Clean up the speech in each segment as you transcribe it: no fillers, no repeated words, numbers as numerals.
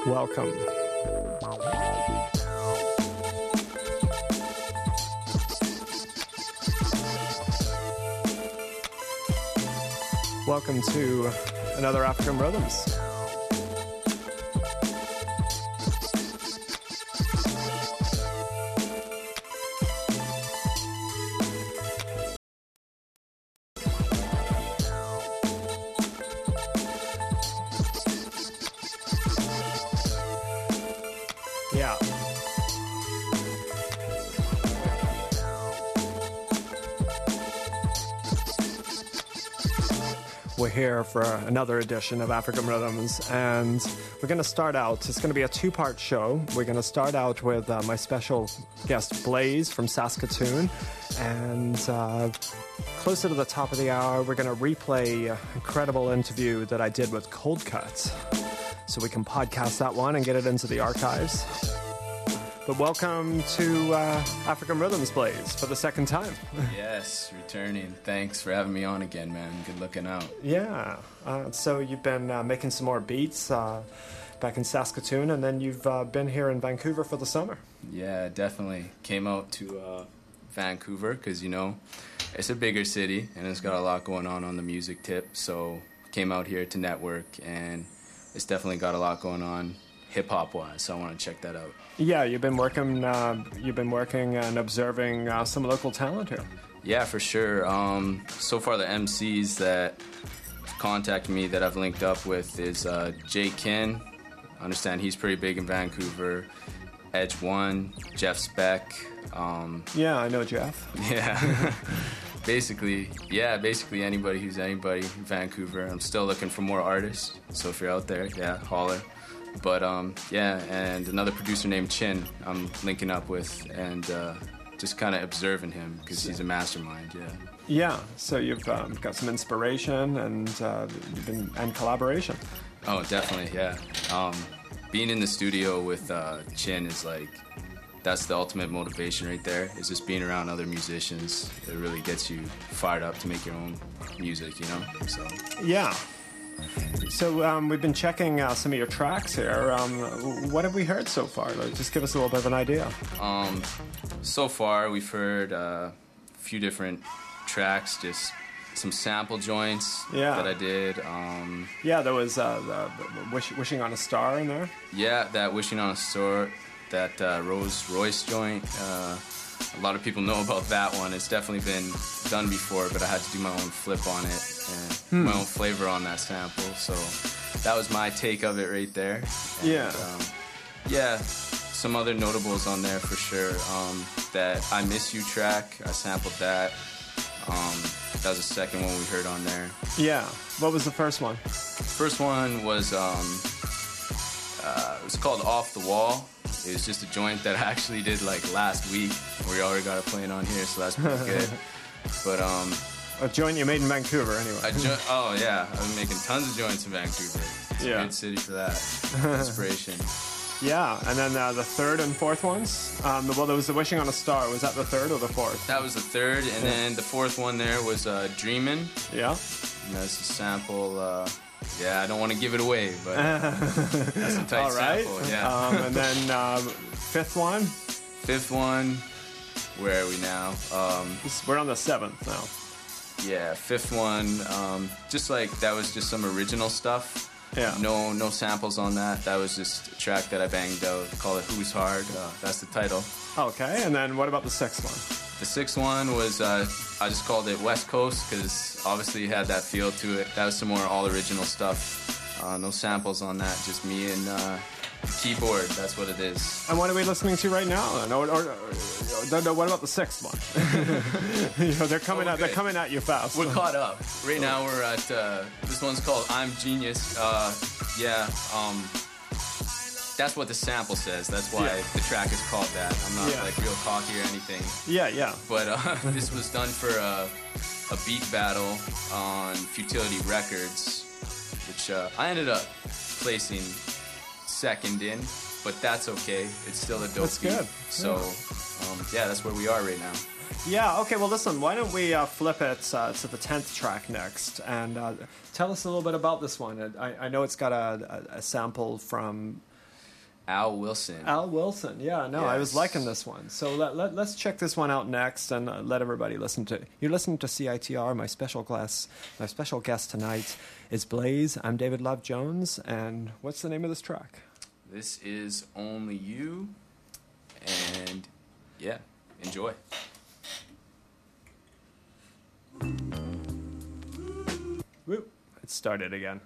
Welcome. Welcome to another African Rhythms. Yeah. We're here for another edition of African Rhythms, and we're going to start out. It's going to be a two-part show. We're going to start out with my special guest, Blaze from Saskatoon, and closer to the top of the hour, we're going to replay an incredible interview that I did with Cold Cut, so we can podcast that one and get it into the archives. But welcome to African Rhythms, Blaze, for the second time. Yes, returning. Thanks for having me on again, man. Good looking out. Yeah. So you've been making some more beats back in Saskatoon, and then you've been here in Vancouver for the summer. Yeah, definitely. Came out to Vancouver because, you know, it's a bigger city, and it's got a lot going on the music tip. So came out here to network, and it's definitely got a lot going on hip-hop wise, so I want to check that out. Yeah, you've been working and observing some local talent here. Yeah, for sure. So far the MCs that contact me that I've linked up with is Jay Kin. I understand he's pretty big in Vancouver. Edge One, Jeff Speck. Yeah, I know Jeff. Yeah. Basically anybody who's anybody in Vancouver. I'm still looking for more artists, so if you're out there, yeah, holler. But yeah, and another producer named Chin I'm linking up with, and just kind of observing him because he's a mastermind. Yeah. Yeah. So you've got some inspiration and collaboration. Oh, definitely. Yeah. Being in the studio with Chin is like, that's the ultimate motivation right there. Is just being around other musicians. It really gets you fired up to make your own music. You know. So. Yeah. So we've been checking some of your tracks here. What have we heard so far? Just give us a little bit of an idea. So far we've heard a few different tracks, just some sample joints that I did. Yeah, there was Wishing on a Star in there. Yeah, that Wishing on a Star, that Rolls Royce joint. A lot of people know about that one. It's definitely been done before, but I had to do my own flip on it and my own flavor on that sample. So that was my take of it right there. And, yeah, some other notables on there for sure. That I Miss You track, I sampled that. That was the second one we heard on there. Yeah. What was the first one? First one was it was called Off the Wall. It was just a joint that I actually did like last week. We already got it playing on here, so that's pretty good. But a joint you made in Vancouver, anyway. Oh yeah, I've been making tons of joints in Vancouver. It's a good city for that. Inspiration. Yeah, and then the third and fourth ones. Well, there was the Wishing on a Star. Was that the third or the fourth? That was the third, and then the fourth one there was Dreamin'. Yeah. And that's a sample. Yeah, I don't want to give it away, but that's a tight sample. Yeah. And then fifth one. Fifth one. Where are we now? We're on the seventh now. Yeah, fifth one. Just like that was just some original stuff. Yeah. No samples on that. That was just a track that I banged out. Call it Who's Hard. That's the title. Okay, and then what about the sixth one? The sixth one was, I just called it West Coast because obviously it had that feel to it. That was some more all original stuff. No samples on that, just me and the keyboard. That's what it is. And what are we listening to right now? No, what about the sixth one? They're coming at you fast. We're caught up. Right now we're at, this one's called I'm Genius. That's what the sample says. That's why the track is called that. I'm not like real cocky or anything. Yeah. But this was done for a beat battle on Futility Records, which I ended up placing second in, but that's okay. It's still a dope that's beat. Good. So, that's where we are right now. Yeah, okay, well listen, why don't we flip it to the 10th track next, and tell us a little bit about this one. I know it's got a sample from Al Wilson. Al Wilson, yeah, no, I was Yes. liking this one. So let's check this one out next and let everybody listen to it. You're listening to CITR. My special guest tonight is Blaze. I'm David Love Jones, and what's the name of this track? This is Only You, and yeah, enjoy. Woo, it started again.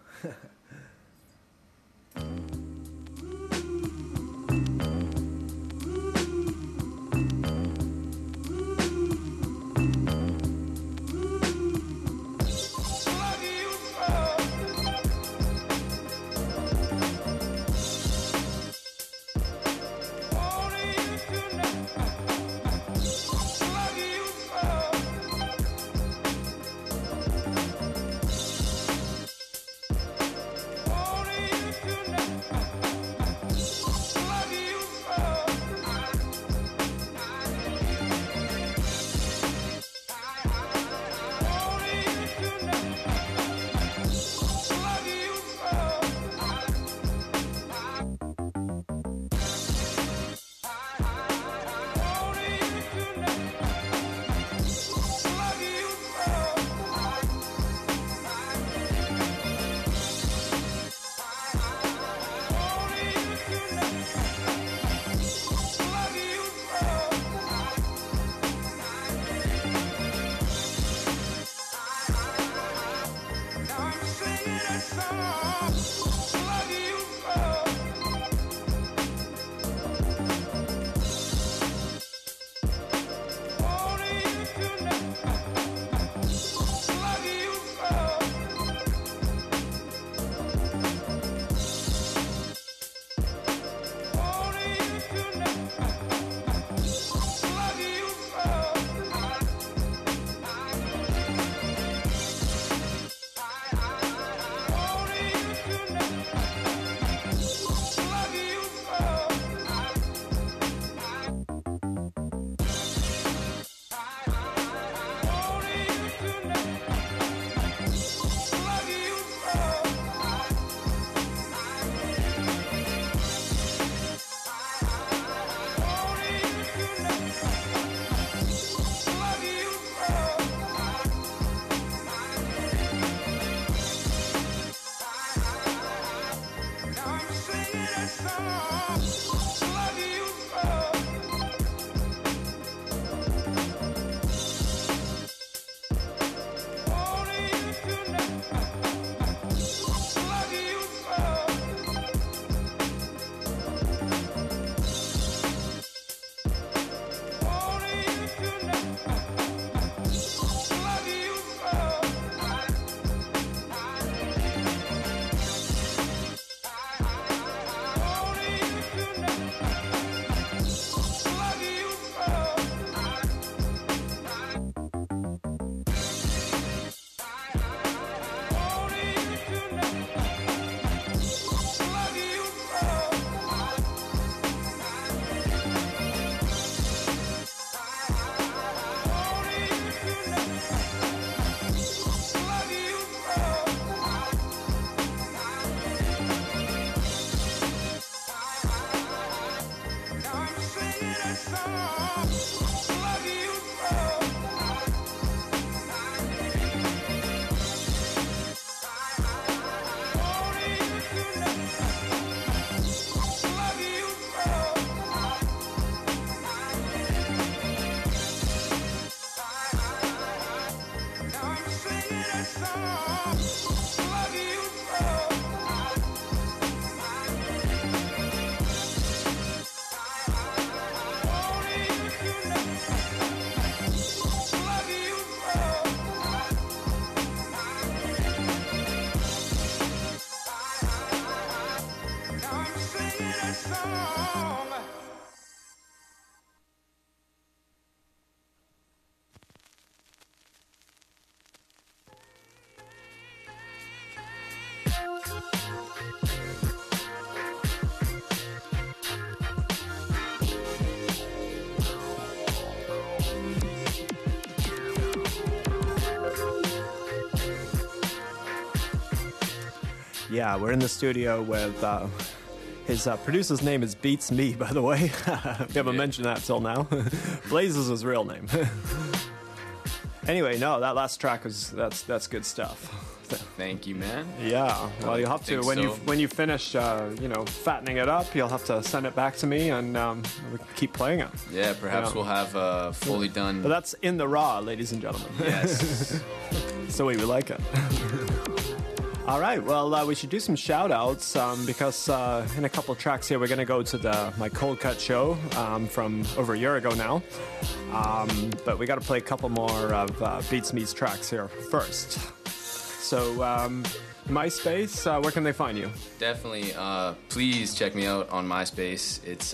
Yeah, we're in the studio with His producer's name is Beats Me, by the way. We haven't mentioned that till now. Blaze is his real name. Anyway, no, that last track that's good stuff. Thank you, man. Yeah, well, you'll have to when you finish, fattening it up. You'll have to send it back to me, and we can keep playing it. Yeah, perhaps we'll have fully done. But that's in the raw, ladies and gentlemen. Yes. It's the way we like it. All right, well, we should do some shout-outs because in a couple of tracks here, we're going to go to my Cold Cut show from over a year ago now. But we got to play a couple more of Beats Me's tracks here first. So, MySpace, where can they find you? Definitely. Please check me out on MySpace. It's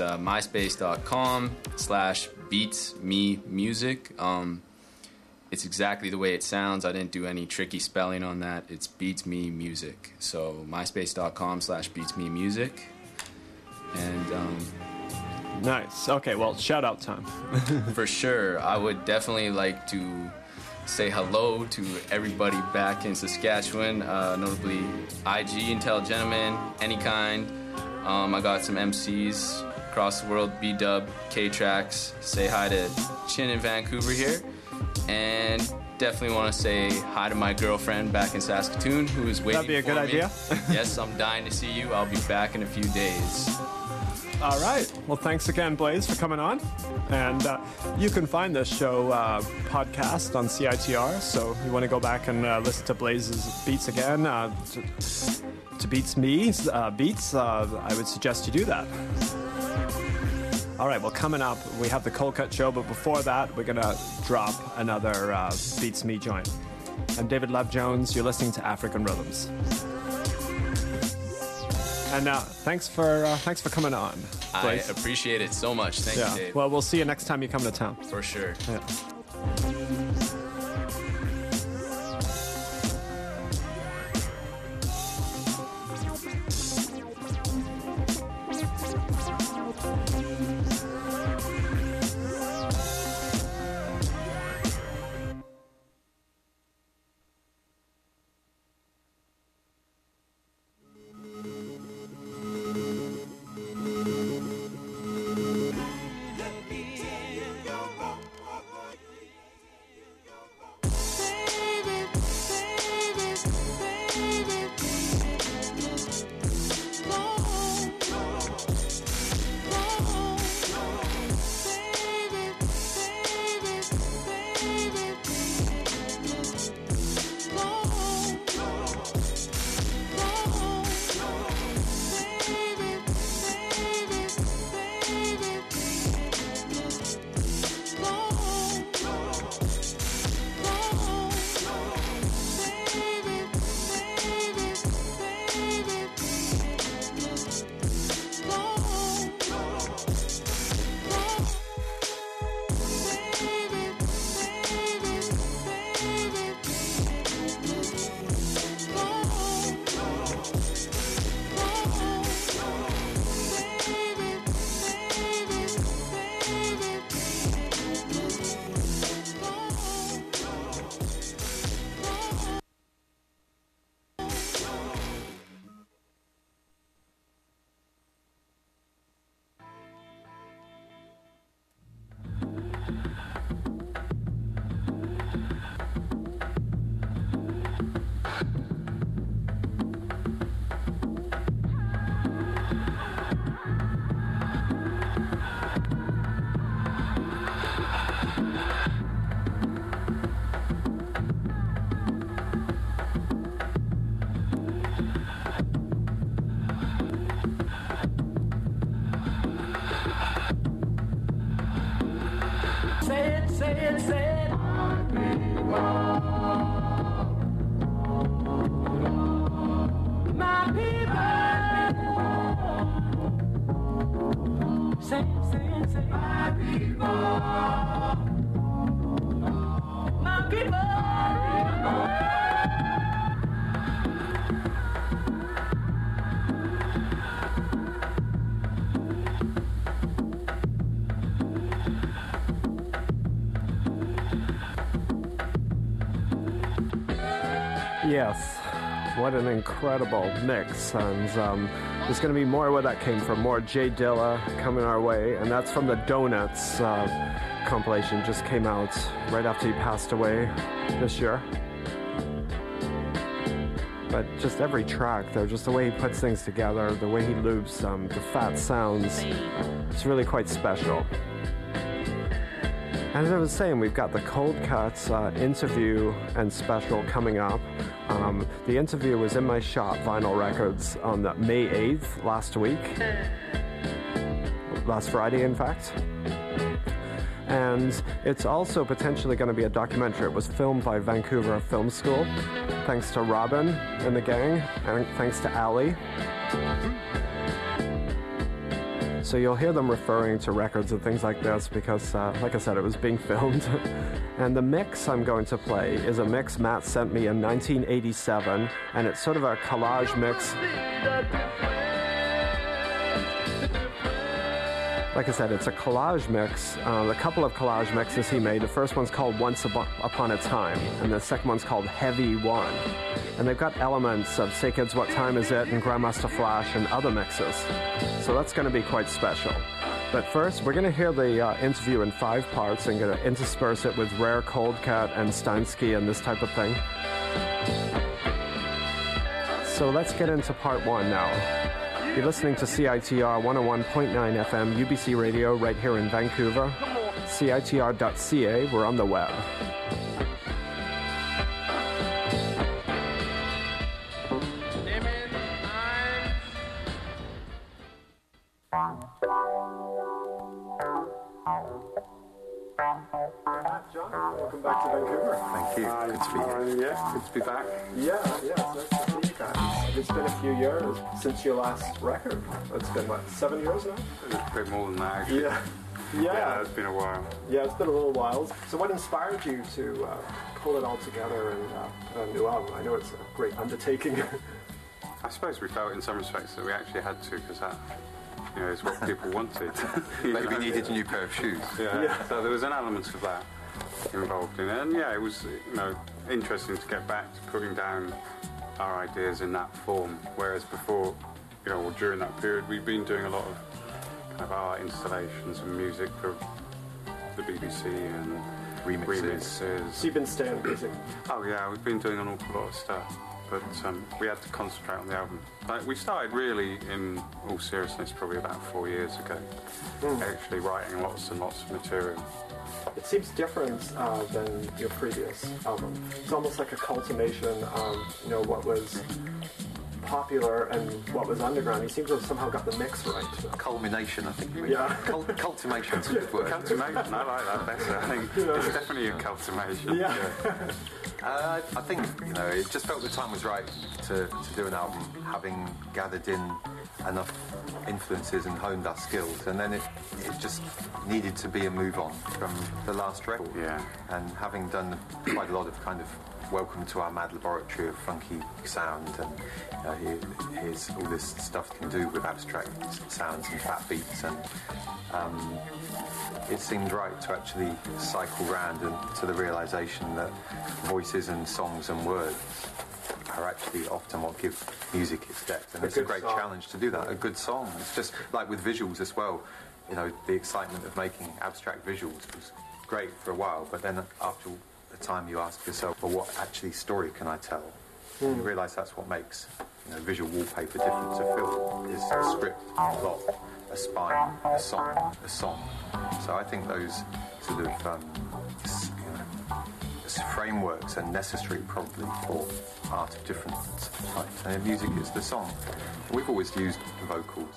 myspace.com/beatsmemusic. It's exactly the way it sounds. I didn't do any tricky spelling on that. It's Beats Me Music. So myspace.com/beatsmemusic. And nice. Okay, well, shout out time. For sure. I would definitely like to say hello to everybody back in Saskatchewan, notably IG, Intel Gentlemen, Any Kind. I got some MCs across the world, B-Dub, K-Trax. Say hi to Chin in Vancouver here. And definitely want to say hi to my girlfriend back in Saskatoon who is waiting for me. That'd be a good idea. Yes, I'm dying to see you. I'll be back in a few days. All right. Well, thanks again, Blaze, for coming on. And you can find this show podcast on CITR. So if you want to go back and listen to Blaze's beats again, to Beats Me's beats, I would suggest you do that. All right, well, coming up, we have the Cold Cut show, but before that, we're going to drop another Beats Me joint. I'm David Love Jones. You're listening to African Rhythms. And thanks for coming on, Blaze. I appreciate it so much. Thank you, Dave. Well, we'll see you next time you come to town. For sure. Yeah. Yes. What an incredible mix. And there's going to be more where that came from. More Jay Dilla coming our way. And that's from the Donuts compilation. Just came out right after he passed away this year. But just every track, though, just the way he puts things together, the way he loops the fat sounds, it's really quite special. And as I was saying, we've got the Cold Cuts interview and special coming up. The interview was in my shop, Vinyl Records, on May 8th last Friday, in fact. And it's also potentially going to be a documentary. It was filmed by Vancouver Film School, thanks to Robin and the gang, and thanks to Ali. So you'll hear them referring to records and things like this because, like I said, it was being filmed. And the mix I'm going to play is a mix Matt sent me in 1987, and it's sort of a collage mix. Like I said, it's a collage mix, a couple of collage mixes he made. The first one's called Once Upon a Time, and the second one's called Heavy One. And they've got elements of Say Kids What Time Is It and Grandmaster Flash and other mixes. So that's going to be quite special. But first, we're going to hear the interview in 5 parts and going to intersperse it with Rare, Cold Cut, and Steinsky and this type of thing. So let's get into part 1 now. You're listening to CITR 101.9 FM UBC Radio right here in Vancouver. CITR.ca, we're on the web. John, welcome back to Vancouver. Thank you. Good to be here. Yeah. Good to be back. Yeah, it's nice to see you guys. It's been a few years since your last record. It's been, 7 years now? It's a bit more than that, actually. Yeah, it's been a while. Yeah, it's been a little while. So what inspired you to pull it all together and put a new album? I know it's a great undertaking. I suppose we felt in some respects that we actually had to, because that is what people wanted. Maybe we needed a new pair of shoes. Yeah. So there was an element of that involved in it. And it was interesting to get back to putting down our ideas in that form, whereas before, or during that period, we've been doing a lot of kind of art installations and music for the BBC and remixes. So you've been staying busy? Oh yeah, we've been doing an awful lot of stuff, but we had to concentrate on the album. We started really, in all seriousness, probably about 4 years ago, actually writing lots and lots of material. It seems different than your previous album. It's almost like a culmination of what was popular and what was underground. You seem to have somehow got the mix right. Culmination, I think. Yeah. Cultimation's a good word. Cultivation, I like that better. I think it's definitely a cultivation. Yeah. I think it just felt the time was right to do an album, having gathered in enough influences and honed our skills, and then it just needed to be a move on from the last record. Yeah. And having done quite a lot of kind of welcome to our mad laboratory of funky sound, and here's all this stuff you can do with abstract sounds and fat beats, and it seemed right to actually cycle round and to the realisation that voices and songs and words are actually often what give music its depth, and it's a great challenge to do that. A good song. It's just like with visuals as well. The excitement of making abstract visuals was great for a while, but then after a time you ask yourself, well, what actually story can I tell? And you realise that's what makes visual wallpaper different to film, is a script, a plot, a spine, a song. So I think those sort of frameworks are necessary probably for art of different types. And music is the song. We've always used vocals.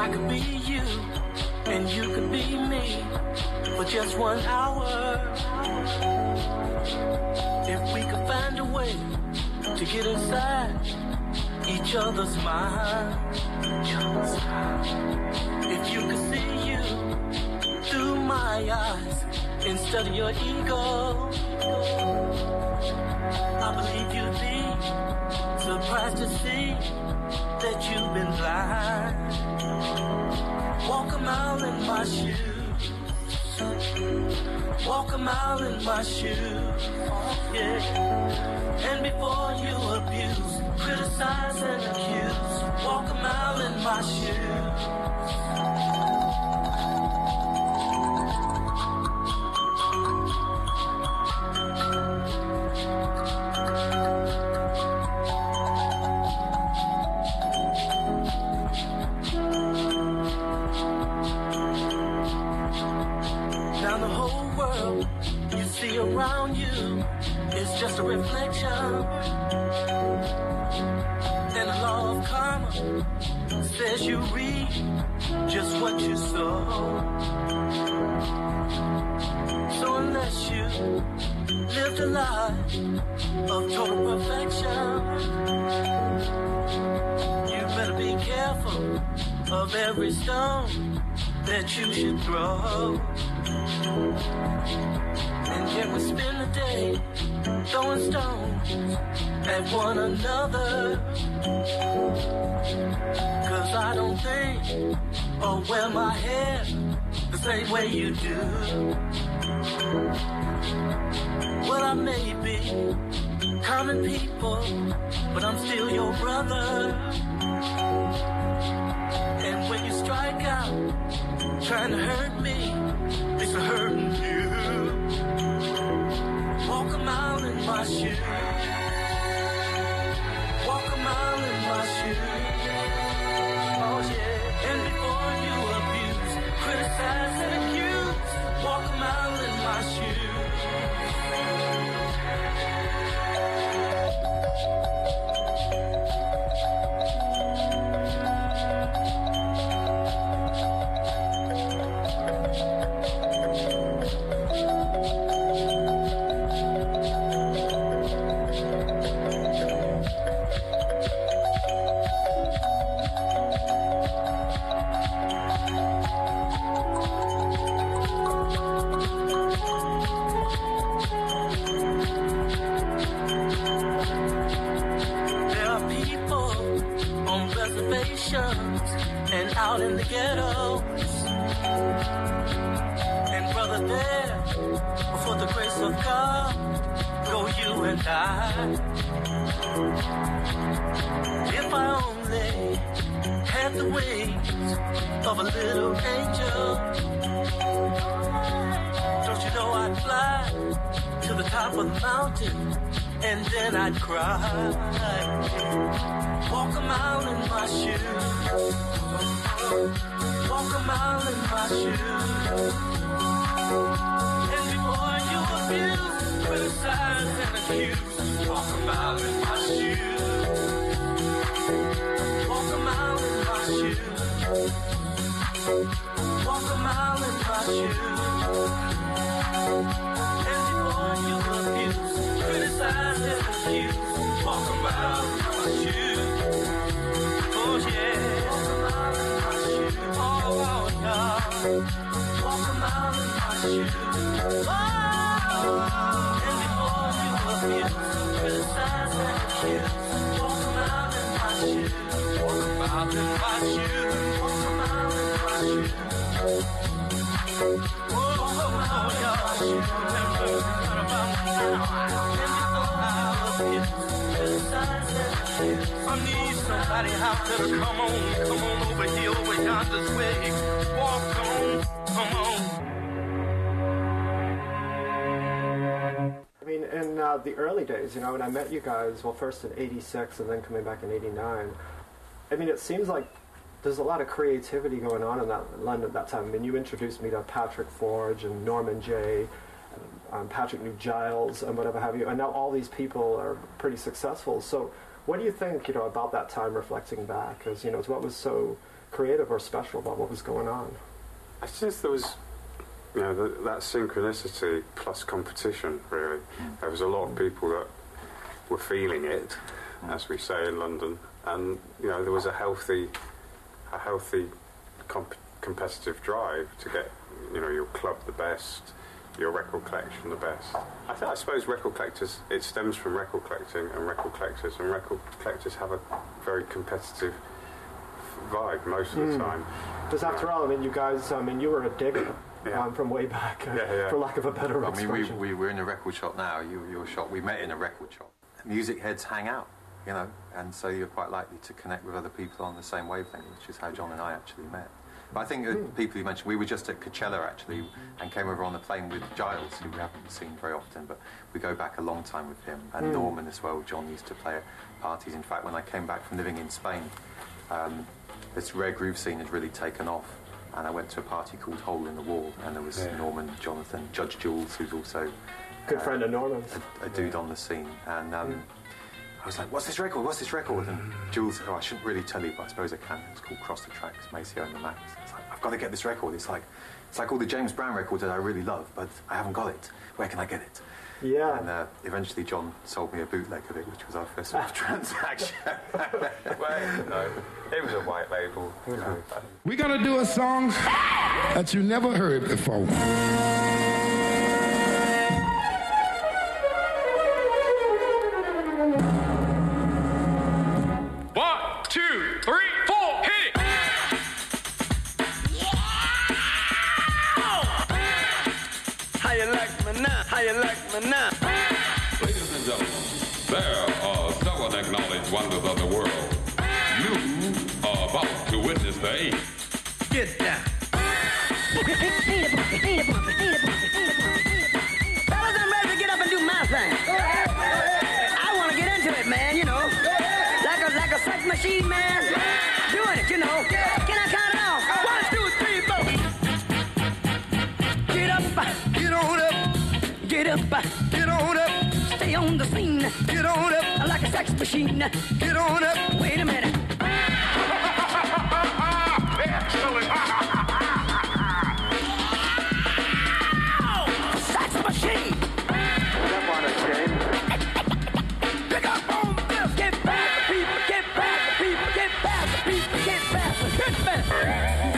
I could be you, and you could be me, for just 1 hour. If we could find a way to get inside each other's mind. If you could see you through my eyes instead of your ego, I believe you'd be surprised to see that you've been blind. Walk a mile in my shoes, walk a mile in my shoes, yeah. And before you abuse, criticize and accuse, walk a mile in my shoes. Around you is just a reflection, and the law of karma says you reap just what you sow. So unless you lived a life of total perfection, you better be careful of every stone that you should throw. And yet we spend the day throwing stones at one another. 'Cause I don't think or wear my hair the same way you do. Well, I may be common people, but I'm still your brother. And when you strike out trying to hurt me, it's a hurting you. Walk a mile in my shoes, walk a mile in my shoes, oh yeah. And before you abuse, criticize and accuse, walk a mile in my shoes. And out in the ghettos, and brother, there before the grace of God go you and I. If I only had the wings of a little angel, don't you know I'd fly to the top of the mountain and then I'd cry. Walk a mile in my shoes, walk a mile in my shoes. And before you abuse, criticize and accuse, walk a mile in my shoes, walk a mile in my shoes, walk a mile in my shoes. And before you abuse, criticize and accuse, walk a mile in my shoes. Oh yeah, walk a mile in my shoes. Oh yeah, walk a mile in my shoes. Oh, and before you abuse, criticize and accuse, walk a mile in my shoes. Walk a mile in my shoes. Walk a mile in my shoes. Oh yeah, I need somebody out there to come on over here, over yonder's way. Walk on, come on. I mean, in the early days, you know, when I met you guys, well, first in '86 and then coming back in '89, I mean, it seems like there's a lot of creativity going on in London at that time. I mean, you introduced me to Patrick Forge and Norman Jay, Patrick New Giles, and whatever have you, and now all these people are pretty successful. So what do you think, you know, about that time reflecting back? Because, you know, what was so creative or special about what was going on? I just there was, you know, that synchronicity plus competition. Really, there was a lot of people that were feeling it, as we say in London, and you know there was a healthy competitive drive to get, you know, your club the best, your record collection the best. I suppose record collectors, it stems from record collecting and record collectors have a very competitive vibe most of the time. Because after all, I mean, you guys, I mean, you were a digger from way back, for lack of a better expression. I mean, we're in a record shop now, your shop, we met in a record shop. Music heads hang out, you know, and so you're quite likely to connect with other people on the same wavelength, which is how John and I actually met. But I think people you mentioned, we were just at Coachella actually, and came over on the plane with Giles, who we haven't seen very often, but we go back a long time with him, and Norman as well. John used to play at parties. In fact, when I came back from living in Spain, this rare groove scene had really taken off, and I went to a party called Hole in the Wall, and there was Norman, Jonathan, Judge Jules, who's also good friend of Norman's, a dude on the scene, and I was like, what's this record? And Jules said, I shouldn't really tell you, but I suppose I can. It's called Cross the Tracks, Maceo and the Max. It's like, I've got to get this record. It's like all the James Brown records that I really love, but I haven't got it. Where can I get it? Yeah. And eventually John sold me a bootleg of it, which was our first sort of transaction. Well, no, it was a white label. It was really fun. We're going to do a song that you never heard before. Ladies and gentlemen, there are seven acknowledged wonders of the world. You are about to witness the eighth. Get down. Fellas, I'm ready to get up and do my thing. I want to get into it, man, you know. Like a sex machine, man. Doing it, you know. Can I count it off? 1, 2, 3, 4. Get up. Get on up. Get up. Get on up. Stay on the scene. Get on up. Like a sex machine. Get on up. Wait a minute. Excellent. Sex machine. That one again. Pick up on this. Get past the people. Get past the people. Get past the people. Get past the people. Get past.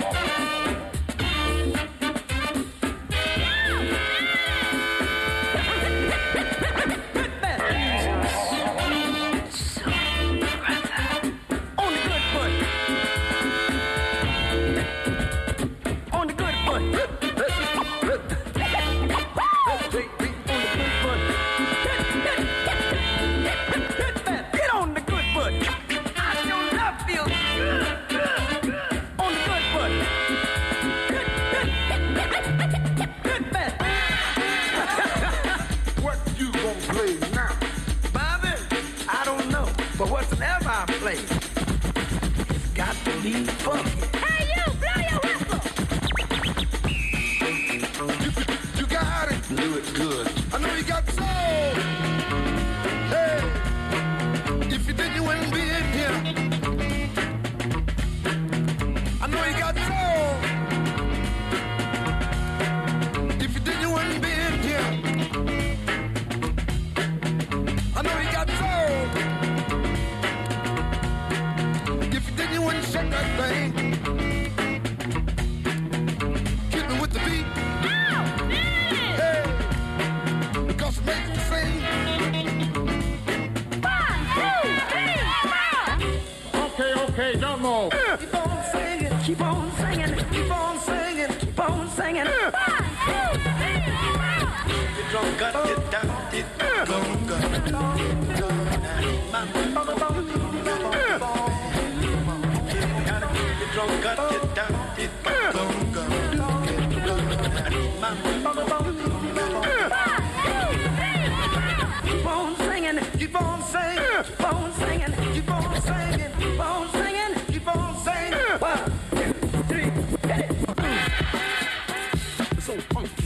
It's got to be funky. Hey, you, blow your whistle. You got it. Do it good. I know you got soul. Hey, if you did, you wouldn't be in here. I know you got soul. If you did, you wouldn't be in here. I know you got soul. You wouldn't shake that thing. Hit me with the beat. Oh, yeah. Hey, because it makes me sing. 1, 2, 3, 4. Okay, don't move. Keep on singing, keep on singing, keep on singing, keep on singing. 1, 2, 3, 4. You drunk, got it down, get gone, drunk, got get down, get gone, keep on singing, keep on singing, keep on singing, keep on singing, keep on singing, keep on singing. 1, 2, 3, hit it. So funky.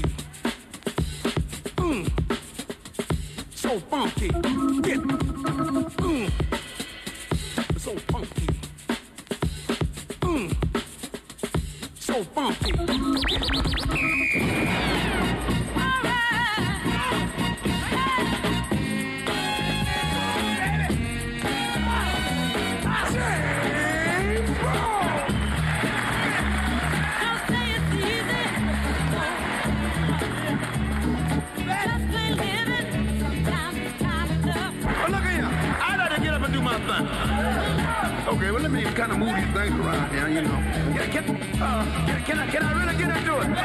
So funky. Get. So funky. trying to move these things around here, you know. Can I really get into it?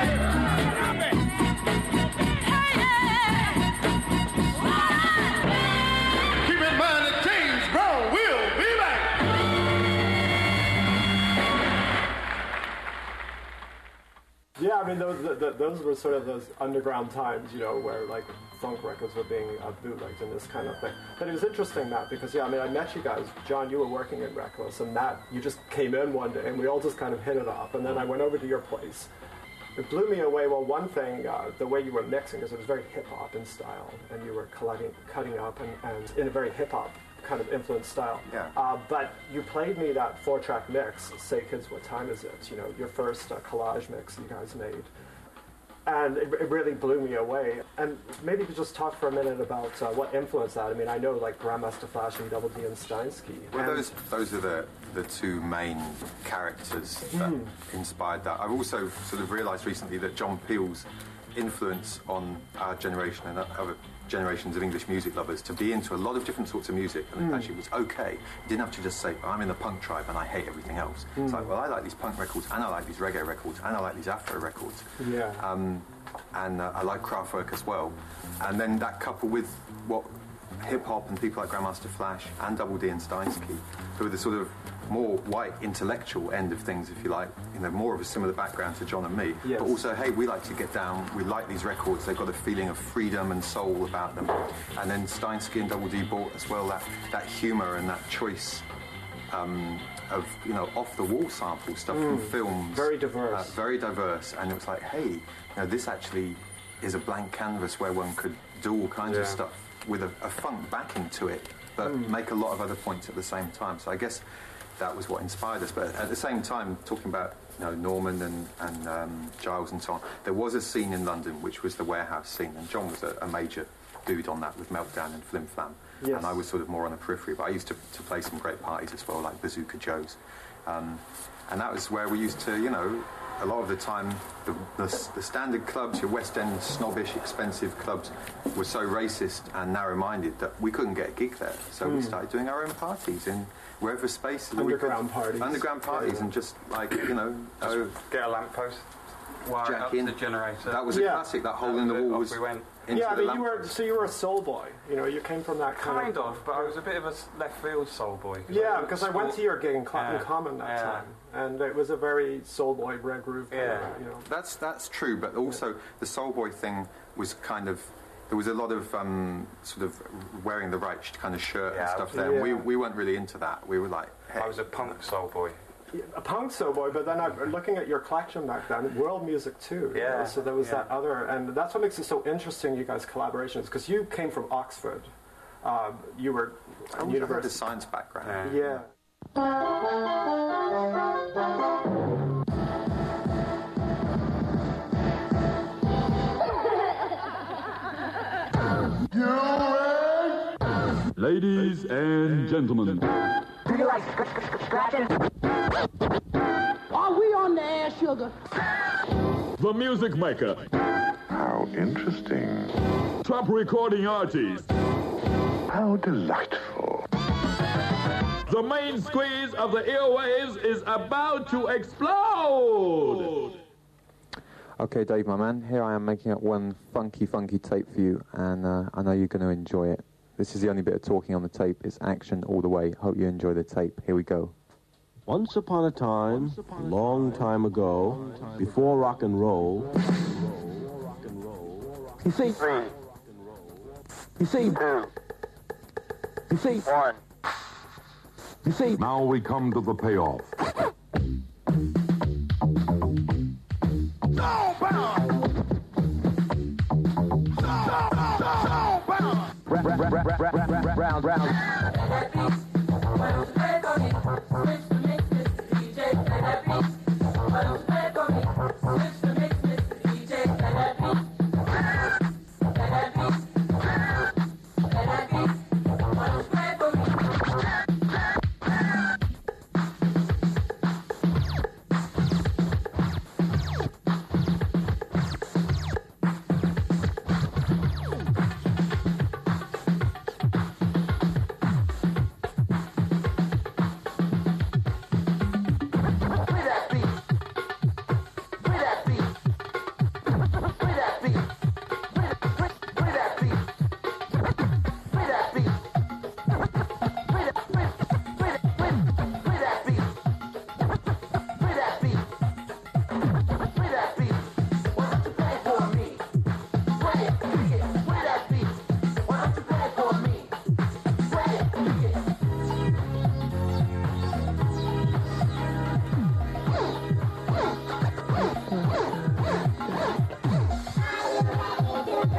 Keep in mind that James Brown will be back. Yeah, I mean, those were sort of those underground times, you know, where like funk records were being bootlegged and this kind of thing. But it was interesting, Matt, because yeah, I mean, I met you guys. John, you were working at Reckless, and Matt, you just came in one day, and we all just kind of hit it off. And then I went over to your place. It blew me away. Well, one thing, the way you were mixing, because it was very hip hop in style, and you were cutting up and in a very hip hop kind of influenced style. Yeah. But you played me that 4-track mix, Say Kids What Time Is It? You know, your first collage mix you guys made. And it really blew me away. And maybe you could just talk for a minute about what influenced that. I mean, I know like Grandmaster Flash and Double D and Steinsky. Well, those are the two main characters that inspired that. I've also sort of realised recently that John Peel's influence on our generation and other generations of English music lovers to be into a lot of different sorts of music, and actually it was okay. You didn't have to just say, I'm in the punk tribe and I hate everything else. It's like, well, I like these punk records, and I like these reggae records, and I like these Afro records. Yeah. And I like Kraftwerk as well. And then that coupled with what hip-hop and people like Grandmaster Flash and Double D and Steinsky, who are the sort of more white intellectual end of things, if you like, you know, more of a similar background to John and me, yes. but also, hey, we like to get down, we like these records, they've got a feeling of freedom and soul about them. And then Steinsky and Double D brought as well that humour and that choice of, you know, off-the-wall sample stuff from films. Very diverse. Very diverse, and it was like, hey, you know, this actually is a blank canvas where one could do all kinds of stuff with a funk backing to it, but make a lot of other points at the same time. So I guess that was what inspired us. But at the same time, talking about, you know, Norman and Giles and so on, there was a scene in London which was the warehouse scene, and John was a major dude on that with Meltdown and Flim Flam. Yes. And I was sort of more on the periphery, but I used to play some great parties as well, like Bazooka Joe's. And that was where we used to, you know, a lot of the time, the standard clubs, your West End snobbish, expensive clubs, were so racist and narrow-minded that we couldn't get a gig there. So we started doing our own parties in wherever space. Underground parties. Underground parties, and just like, you know, Get a lamppost, wire jack up in. the generator. That was a classic. That hole in the wall off was. we went. Into Yeah, I the mean, you were a soul boy. You know, you came from that Kind of, but I was a bit of a left field soul boy. Yeah, because I went to your gig in Clapham Common that time, and it was a very soul boy, red groove kind of, you know. That's true, but also the soul boy thing was kind of. There was a lot of sort of wearing the right kind of shirt and stuff there. Yeah. We weren't really into that. We were like, hey. I was a punk soul boy. A punk soul boy, but then I'm looking at your collection back then, world music too. Yeah. You know? So there was that other, and that's what makes it so interesting, you guys' collaborations, because you came from Oxford. You were I would have had a science background. Yeah. Ladies and gentlemen. Do you like scratching? Are we on the air, sugar? The music maker. How interesting. Top recording artist. How delightful. The main squeeze of the airwaves is about to explode. Okay, Dave, my man, here I am making up one funky tape for you, and I know you're going to enjoy it. This is the only bit of talking on the tape. It's action all the way. Hope you enjoy the tape. Here we go. Once upon a time, a long time ago, before rock and roll. You see, Now we come to the payoff.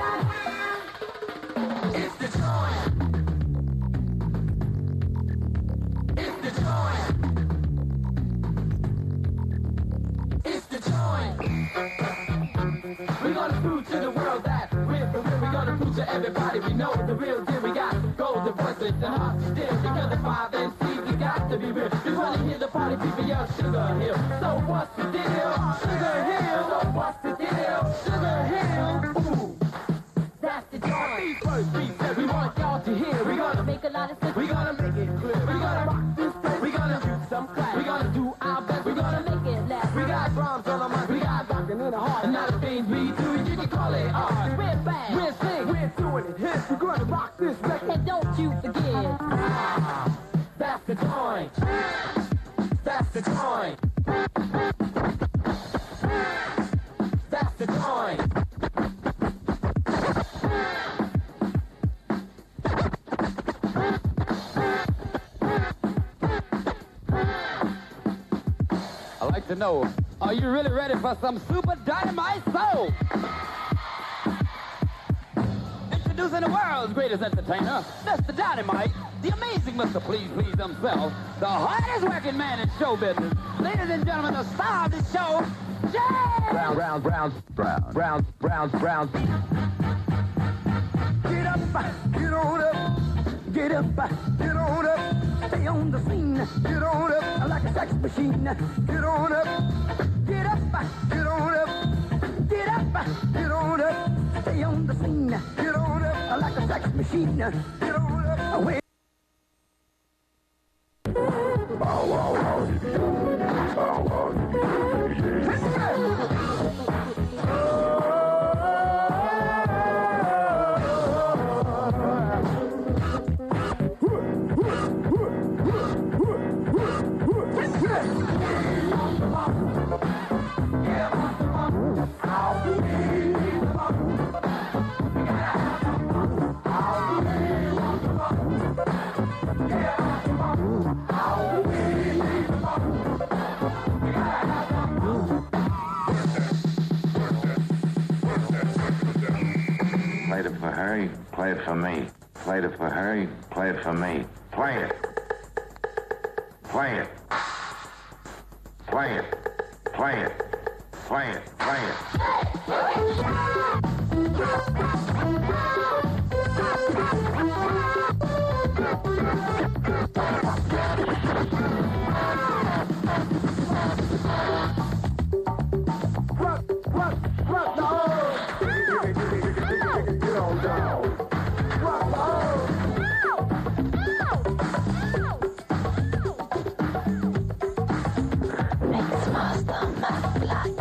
It's the joint. It's the joint. It's the joint. We're gonna prove to the world that we're for real. We're gonna prove to everybody we know the real deal. We got golden voices and hearts still. Because the 5 MCs, we got to be real. We wanna hear the party people yell Sugar Hill. So what's the deal? Sugar Hill. So what's the deal? Sugar Hill. Ooh, that's the joint. First beat that we want y'all to hear. We're gonna make a lot of sense. We're gonna make it clear. We're gonna rock this place. We're gonna shoot some class. We're gonna do our best. We're gonna make it last. We got drums on the mic. We got rockin' in the heart. And now the things we do, you can call it art. We're back. We're sing. We're doing it. Hits. We're gonna rock this record. And don't you forget. That's the joint. That's the joint. That's the joint. I'd like to know, are you really ready for some super dynamite soul? Introducing the world's greatest entertainer, Mr. Dynamite, the amazing Mr. Please Please himself, the hardest working man in show business. Ladies and gentlemen, the star of the show, Jay! Brown. Get up, get on up, get up, get on up, stay on the scene, get on up, like a sex machine, get on up, get up, get on up, get up, get on up, stay on the scene, get on up, like a sex machine, get on up, away. Played it for her, you play it for me. Played it for her, you play it for me. Play it. Play it. Play it. Play it. Play it. Play it. Rock the hole. Get on down. Rock the hole. Mixmaster Matt Black.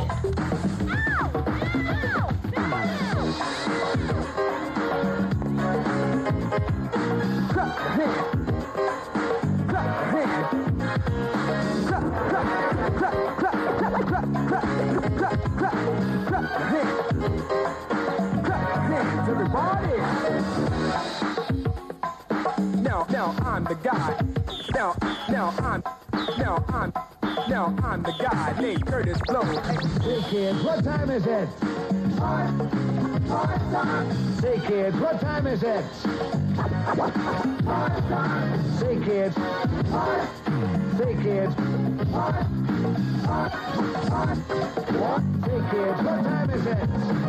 Now I'm the guy. Now I'm the guy named Curtis Blow. Hey kids, what time is it? Time. Say kids, what time is it? Time. Say kids. Say kids. What? Say kids, what time is it?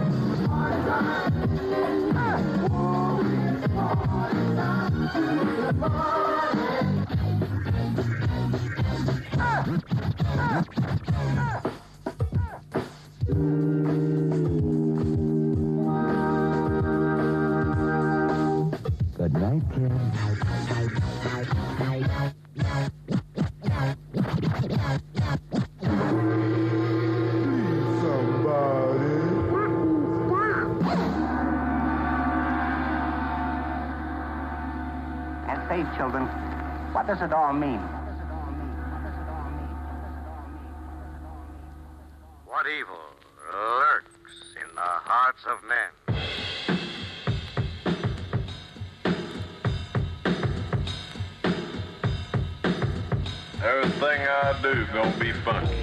Good night, kids. And say, children, what does it all mean? What evil lurks in the hearts of men? Everything I do gonna be funky.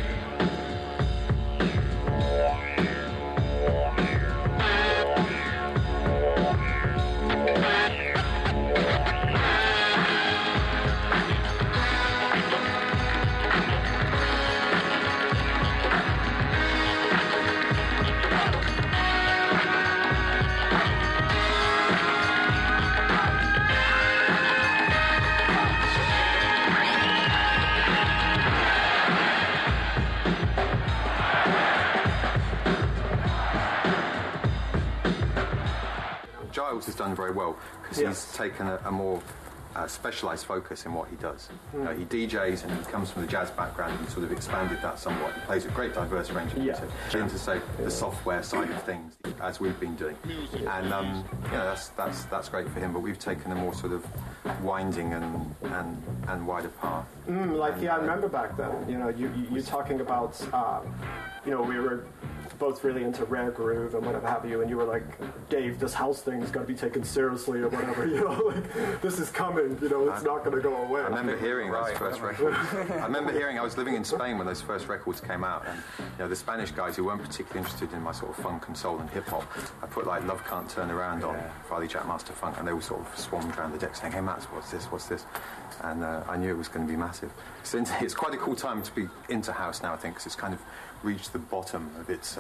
Styles has done very well because he's taken a more specialised focus in what he does. He DJs and he comes from the jazz background and sort of expanded that somewhat. He plays a great diverse range of music. Into say the software side of things as we've been doing, and that's great for him. But we've taken a more sort of winding and wider path. I remember back then. You talking about we were both really into rare groove and whatever have you, and you were like, Dave, this house thing's got to be taken seriously or whatever, this is coming, it's not going to go away. I remember hearing those first records. I remember hearing, I was living in Spain when those first records came out, and the Spanish guys who weren't particularly interested in my sort of funk and soul and hip-hop, I put like Love Can't Turn Around on Farley Jackmaster Funk, and they all sort of swarmed around the deck saying, hey Matt, what's this? And I knew it was going to be massive. So it's quite a cool time to be into house now, I think, because it's kind of reached the bottom of its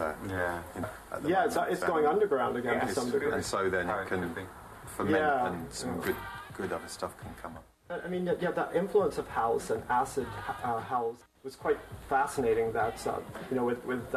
it's going underground again to some degree, and so then it can ferment and some good other stuff can come up. I mean, that influence of house and acid house was quite fascinating. That with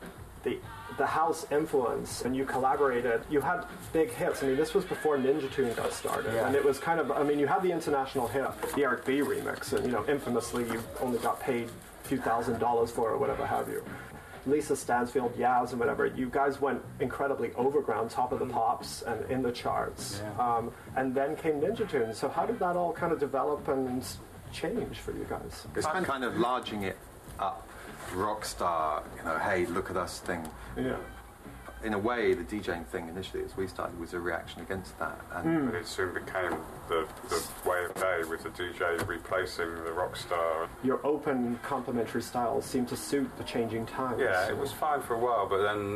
the house influence, and you collaborated, you had big hits. I mean, this was before Ninja Tune got started, and it was kind of, I mean, you had the international hit, the Eric B remix, and infamously you only got paid a few $1,000s for it, or whatever have you. Lisa Stansfield, Yaz, and whatever, you guys went incredibly overground, top of the pops and in the charts. And then came Ninja Tune. So how did that all kind of develop and change for you guys? It's kind of larging it up, rock star, hey, look at us thing. Yeah. In a way, the DJing thing initially, as we started, was a reaction against that. And it soon became the way of day, with the DJ replacing the rock star. Your open, complementary styles seem to suit the changing times. Yeah, it was fine for a while, but then,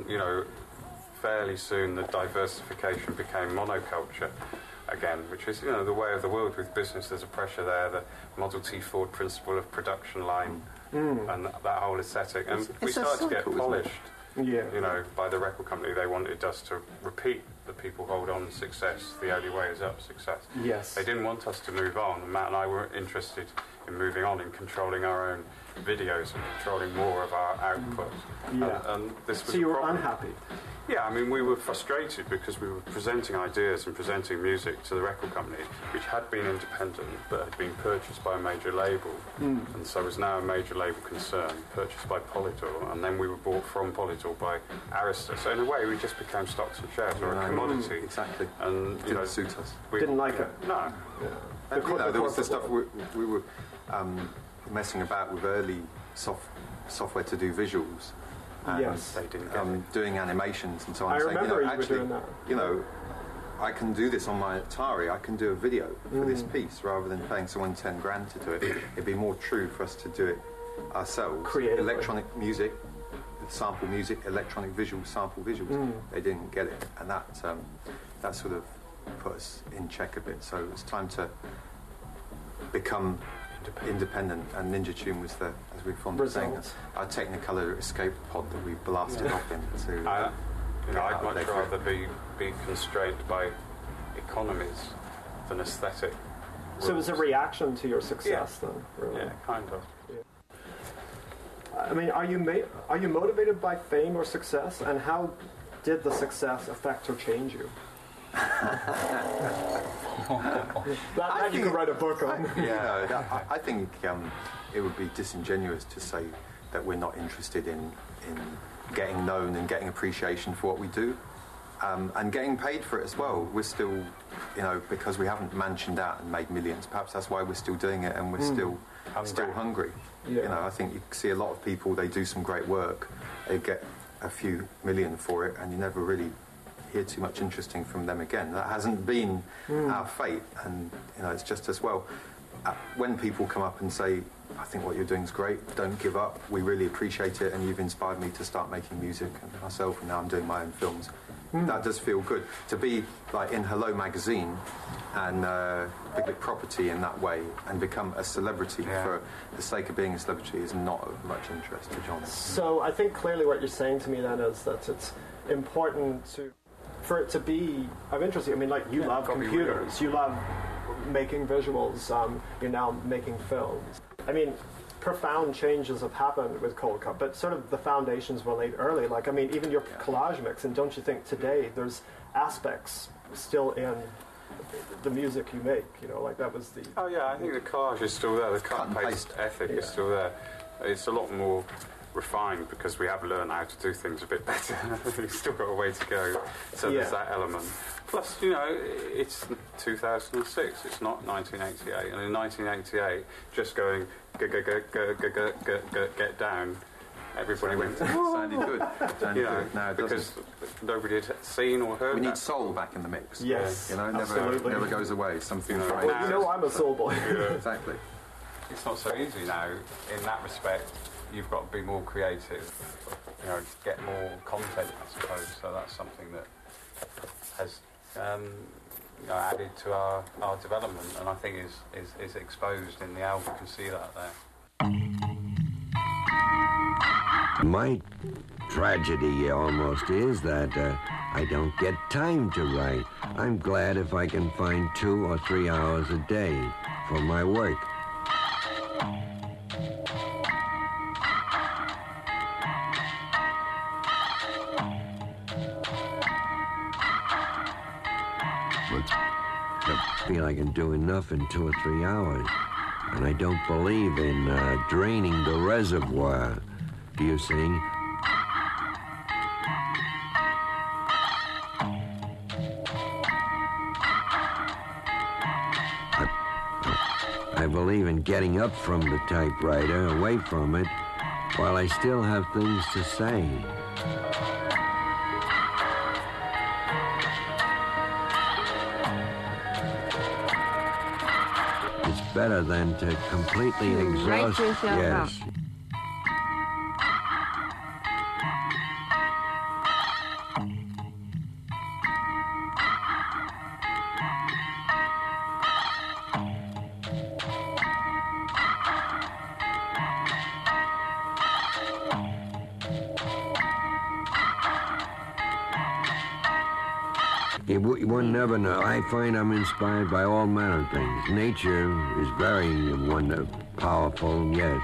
fairly soon the diversification became monoculture again, which is, the way of the world with business. There's a pressure there, the Model T Ford principle of production line, and that whole aesthetic. And we started to get polished. By the record company. They wanted us to repeat the People Hold On success, the only way is up success. Yes. They didn't want us to move on, and Matt and I were interested in moving on, in controlling our own videos and controlling more of our output. And this was so you were unhappy? Yeah, I mean, we were frustrated because we were presenting ideas and presenting music to the record company, which had been independent but had been purchased by a major label, and so was now a major label concern, purchased by Polydor, and then we were bought from Polydor by Arista. So in a way, we just became stocks and shares, or a commodity. Exactly. And didn't suit us. We didn't like it. No. And, there was the stuff we were messing about with early software to do visuals. Yes, they didn't doing animations and so on. I remember you actually, were doing that. I can do this on my Atari. I can do a video for this piece rather than paying someone 10 grand to do it. It'd be more true for us to do it ourselves. Creatively. Electronic music, sample music, electronic visuals, sample visuals. They didn't get it, and that sort of put us in check a bit. So it's time to become independent, and Ninja Tune was the, as we fond of saying, our Technicolor escape pod that we blasted off into. I'd much rather be constrained by economies than aesthetic. So it was a reaction to your success, then, really? Yeah, kind of. Yeah. I mean, are you motivated by fame or success, and how did the success affect or change you? that you could write a book on. I think it would be disingenuous to say that we're not interested in getting known and getting appreciation for what we do, and getting paid for it as well. We're still, because we haven't mansioned out and made millions, perhaps that's why we're still doing it, and we're still hungry. I think you see a lot of people, they do some great work, they get a few million for it, and you never really hear too much interesting from them again. That hasn't been our fate, and it's just as well. When people come up and say, I think what you're doing is great, don't give up, we really appreciate it, and you've inspired me to start making music myself, and now I'm doing my own films. That does feel good. To be like in Hello magazine and big property in that way and become a celebrity for the sake of being a celebrity is not of much interest to John. So I think clearly what you're saying to me then is that it's important for it to be of interest. I mean, like, you love computers, you love making visuals, you're now making films. I mean, profound changes have happened with Cold Cut, but sort of the foundations were laid early. Like, I mean, even your collage mix, and don't you think today there's aspects still in the music you make, you know, like that was the... Oh yeah, I think the collage is still there, the cut and paste ethic is still there. It's a lot more refined because we have learned how to do things a bit better. We've still got a way to go, so there's that element. Plus, you know, it's 2006, it's not 1988, and in 1988, just going get down, everybody went. Sounded good. You know, no, because nobody had seen or heard. We that. need soul back in the mix. Yes, you know, never goes away. Something. Well, you know, I'm a soul boy. Exactly. It's not so easy now. In that respect, you've got to be more creative. You know, get more content, I suppose. So that's something that has you know, added to our development, and I think is exposed in the album. You can see that there. My tragedy almost is that I don't get time to write. I'm glad if I can find 2 or 3 hours a day for my work. But I feel I can do enough in 2 or 3 hours, and I don't believe in draining the reservoir. Do you see? I believe in getting up from the typewriter, away from it, while I still have things to say. It's better than to completely exhaust. Yes. One never know. I find I'm inspired by all manner of things. Nature is very powerful, yes.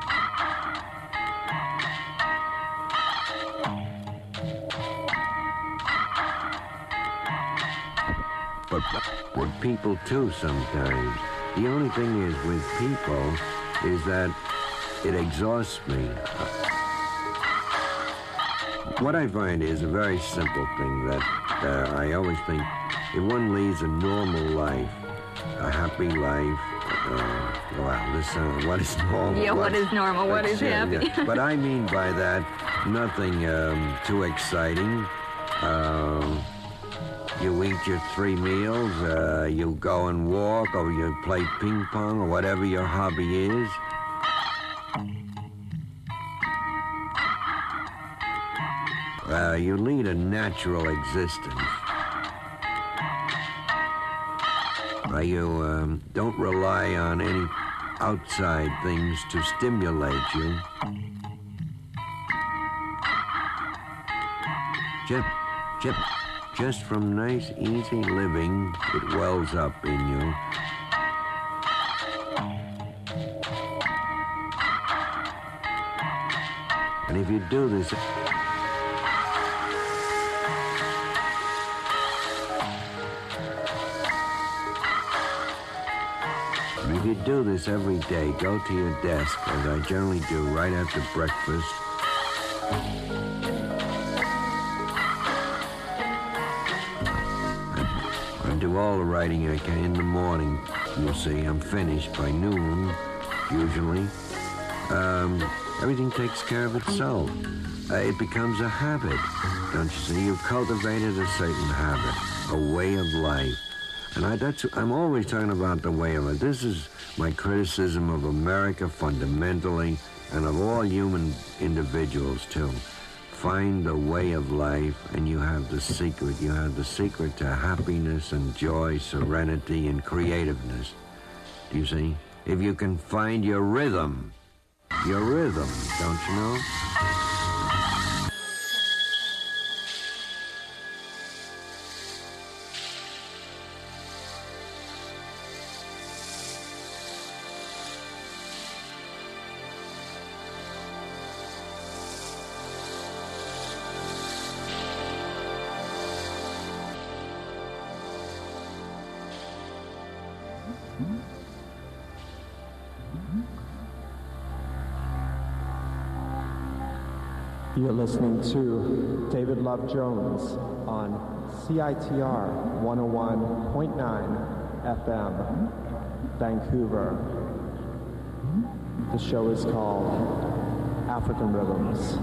But with people too sometimes. The only thing is with people is that it exhausts me. What I find is a very simple thing that I always think, if one leads a normal life, a happy life, what is normal? Yeah, what is normal? What is happy? Yeah. But I mean by that, nothing too exciting. You eat your 3 meals, you go and walk, or you play ping pong, or whatever your hobby is. You lead a natural existence. You don't rely on any outside things to stimulate you. Just from nice, easy living, it wells up in you. And if you do this... If you do this every day, go to your desk, as I generally do right after breakfast. I do all the writing I can in the morning. You'll see, I'm finished by noon, usually. Everything takes care of itself. It becomes a habit, don't you see? You've cultivated a certain habit, a way of life. And I'm always talking about the way of it. This is my criticism of America fundamentally, and of all human individuals too. Find the way of life, and you have the secret. You have the secret to happiness and joy, serenity, and creativeness. Do you see? If you can find your rhythm, don't you know? You're listening to David Love Jones on CITR 101.9 FM, Vancouver. The show is called African Rhythms.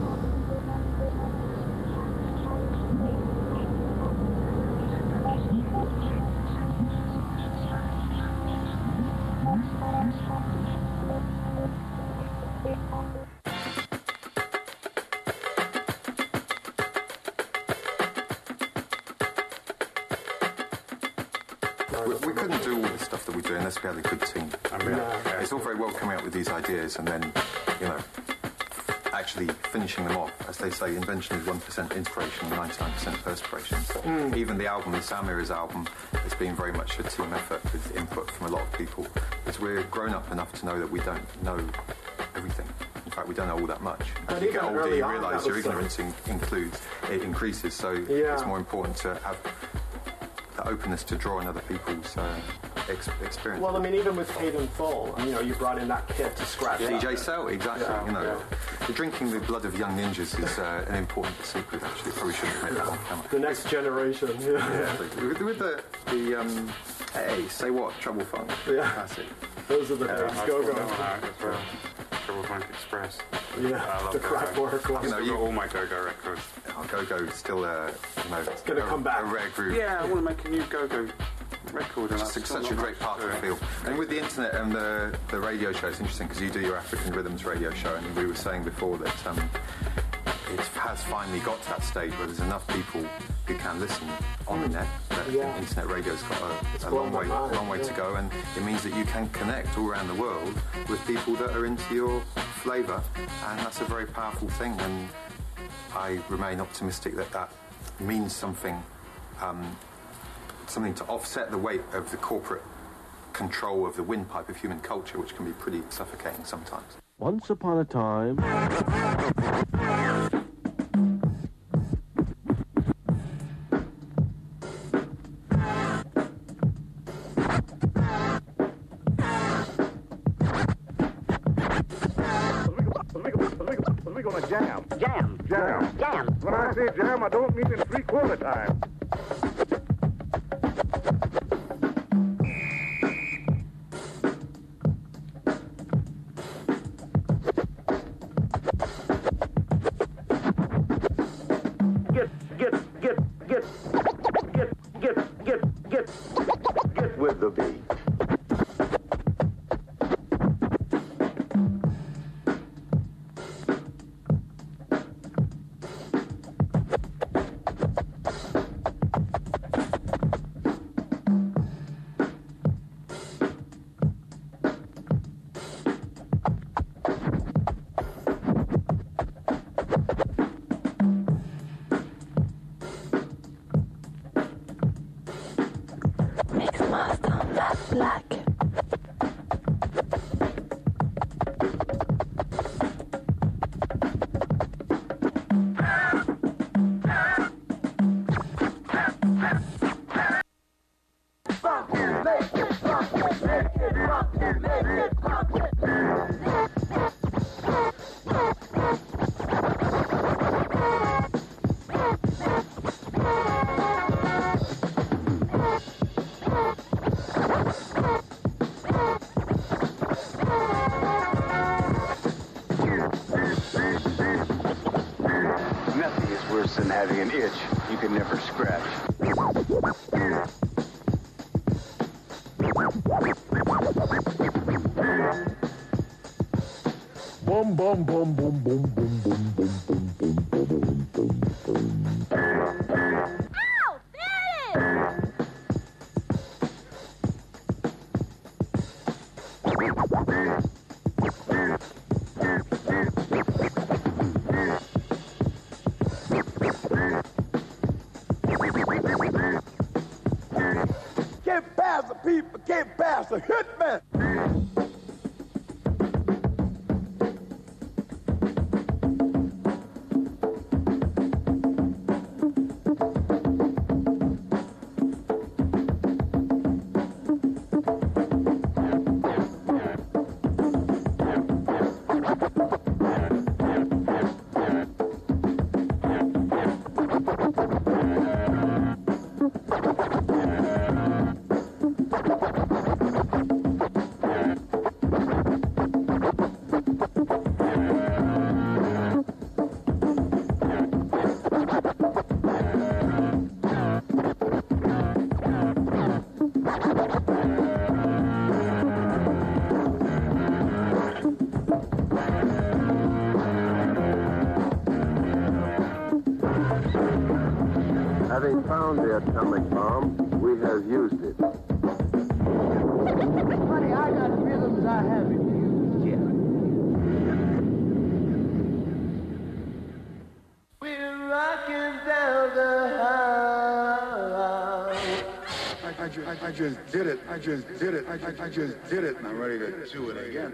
We couldn't do all the stuff that we do unless we had a good team. It's all very well coming up with these ideas and then, actually finishing them off. As they say, invention is 1% inspiration and 99% perspiration. So even the album, the Sound Mirrors album, has been very much a team effort with input from a lot of people. Because we're grown up enough to know that we don't know everything. In fact, we don't know all that much. As you get older, you realise your ignorance increases. So it's more important to have the openness to draw on other people's experience. Well, I mean, even with Paid in Full, you brought in that kid to scratch. DJ Cell, exactly. Drinking the blood of young ninjas is an important secret. Actually, probably shouldn't have made that on camera. The next generation. With the hey, say what? Trouble Funk. Yeah. Classic. Those are the things. Go-Go. Trouble Funk Express. Yeah. The Crackwork. I've got all my Go-Go records. Go-Go is still it's going to come back. A rare group. Yeah, I want to make a new Go-Go record. It's such a great part of the field. And with the internet and the radio show, it's interesting because you do your African Rhythms radio show, and we were saying before that it has finally got to that stage where there's enough people who can listen on the net. Internet radio's got a long way to go, and it means that you can connect all around the world with people that are into your flavour, and that's a very powerful thing. And I remain optimistic that means something. Something to offset the weight of the corporate control of the windpipe of human culture, which can be pretty suffocating sometimes. Once upon a time... We're gonna jam. Jam. When I say jam, I don't mean in 3/4 time. Get with the beat. Having an itch you can never scratch. Boom, boom, boom, boom, boom, boom, boom, boom, boom, boom, boom, boom, boom. Ow! There it is! Can't pass the people, can't pass the hitman. found the atomic bomb. We have used it. Honey, I got rhythms I haven't used yet. We're rocking down the house. I just did it. I just did it. I just did it. And I'm ready to do it again.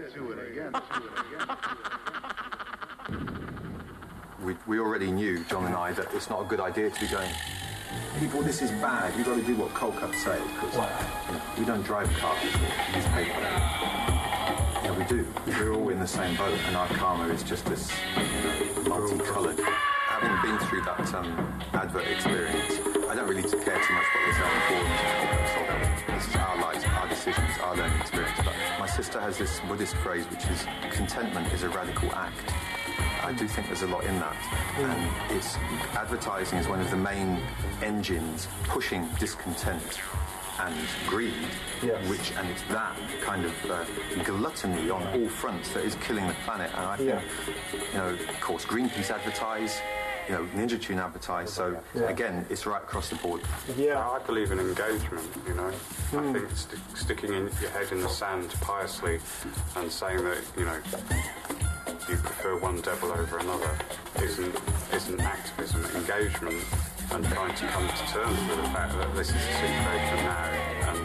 We already knew, John and I, that it's not a good idea to be going, people, this is bad. You've got to do what Colcutt say. Because we don't drive cars or use paper. Yeah, we do. We're all in the same boat, and our karma is just this multicoloured. Having been through that advert experience, I don't really care too much what they say on forums. This is our lives, our decisions, our learning experience. But my sister has this Buddhist phrase, which is, contentment is a radical act. I do think there's a lot in that. And advertising is one of the main engines pushing discontent and greed, and it's that kind of gluttony on all fronts that is killing the planet. And I think, of course, Greenpeace advertise, Ninja Tune advertise, so again, it's right across the board. Yeah, I believe in engagement, I think sticking in your head in the sand piously and saying that, you prefer one devil over another isn't activism. Engagement and trying to come to terms with the fact that this is the situation now and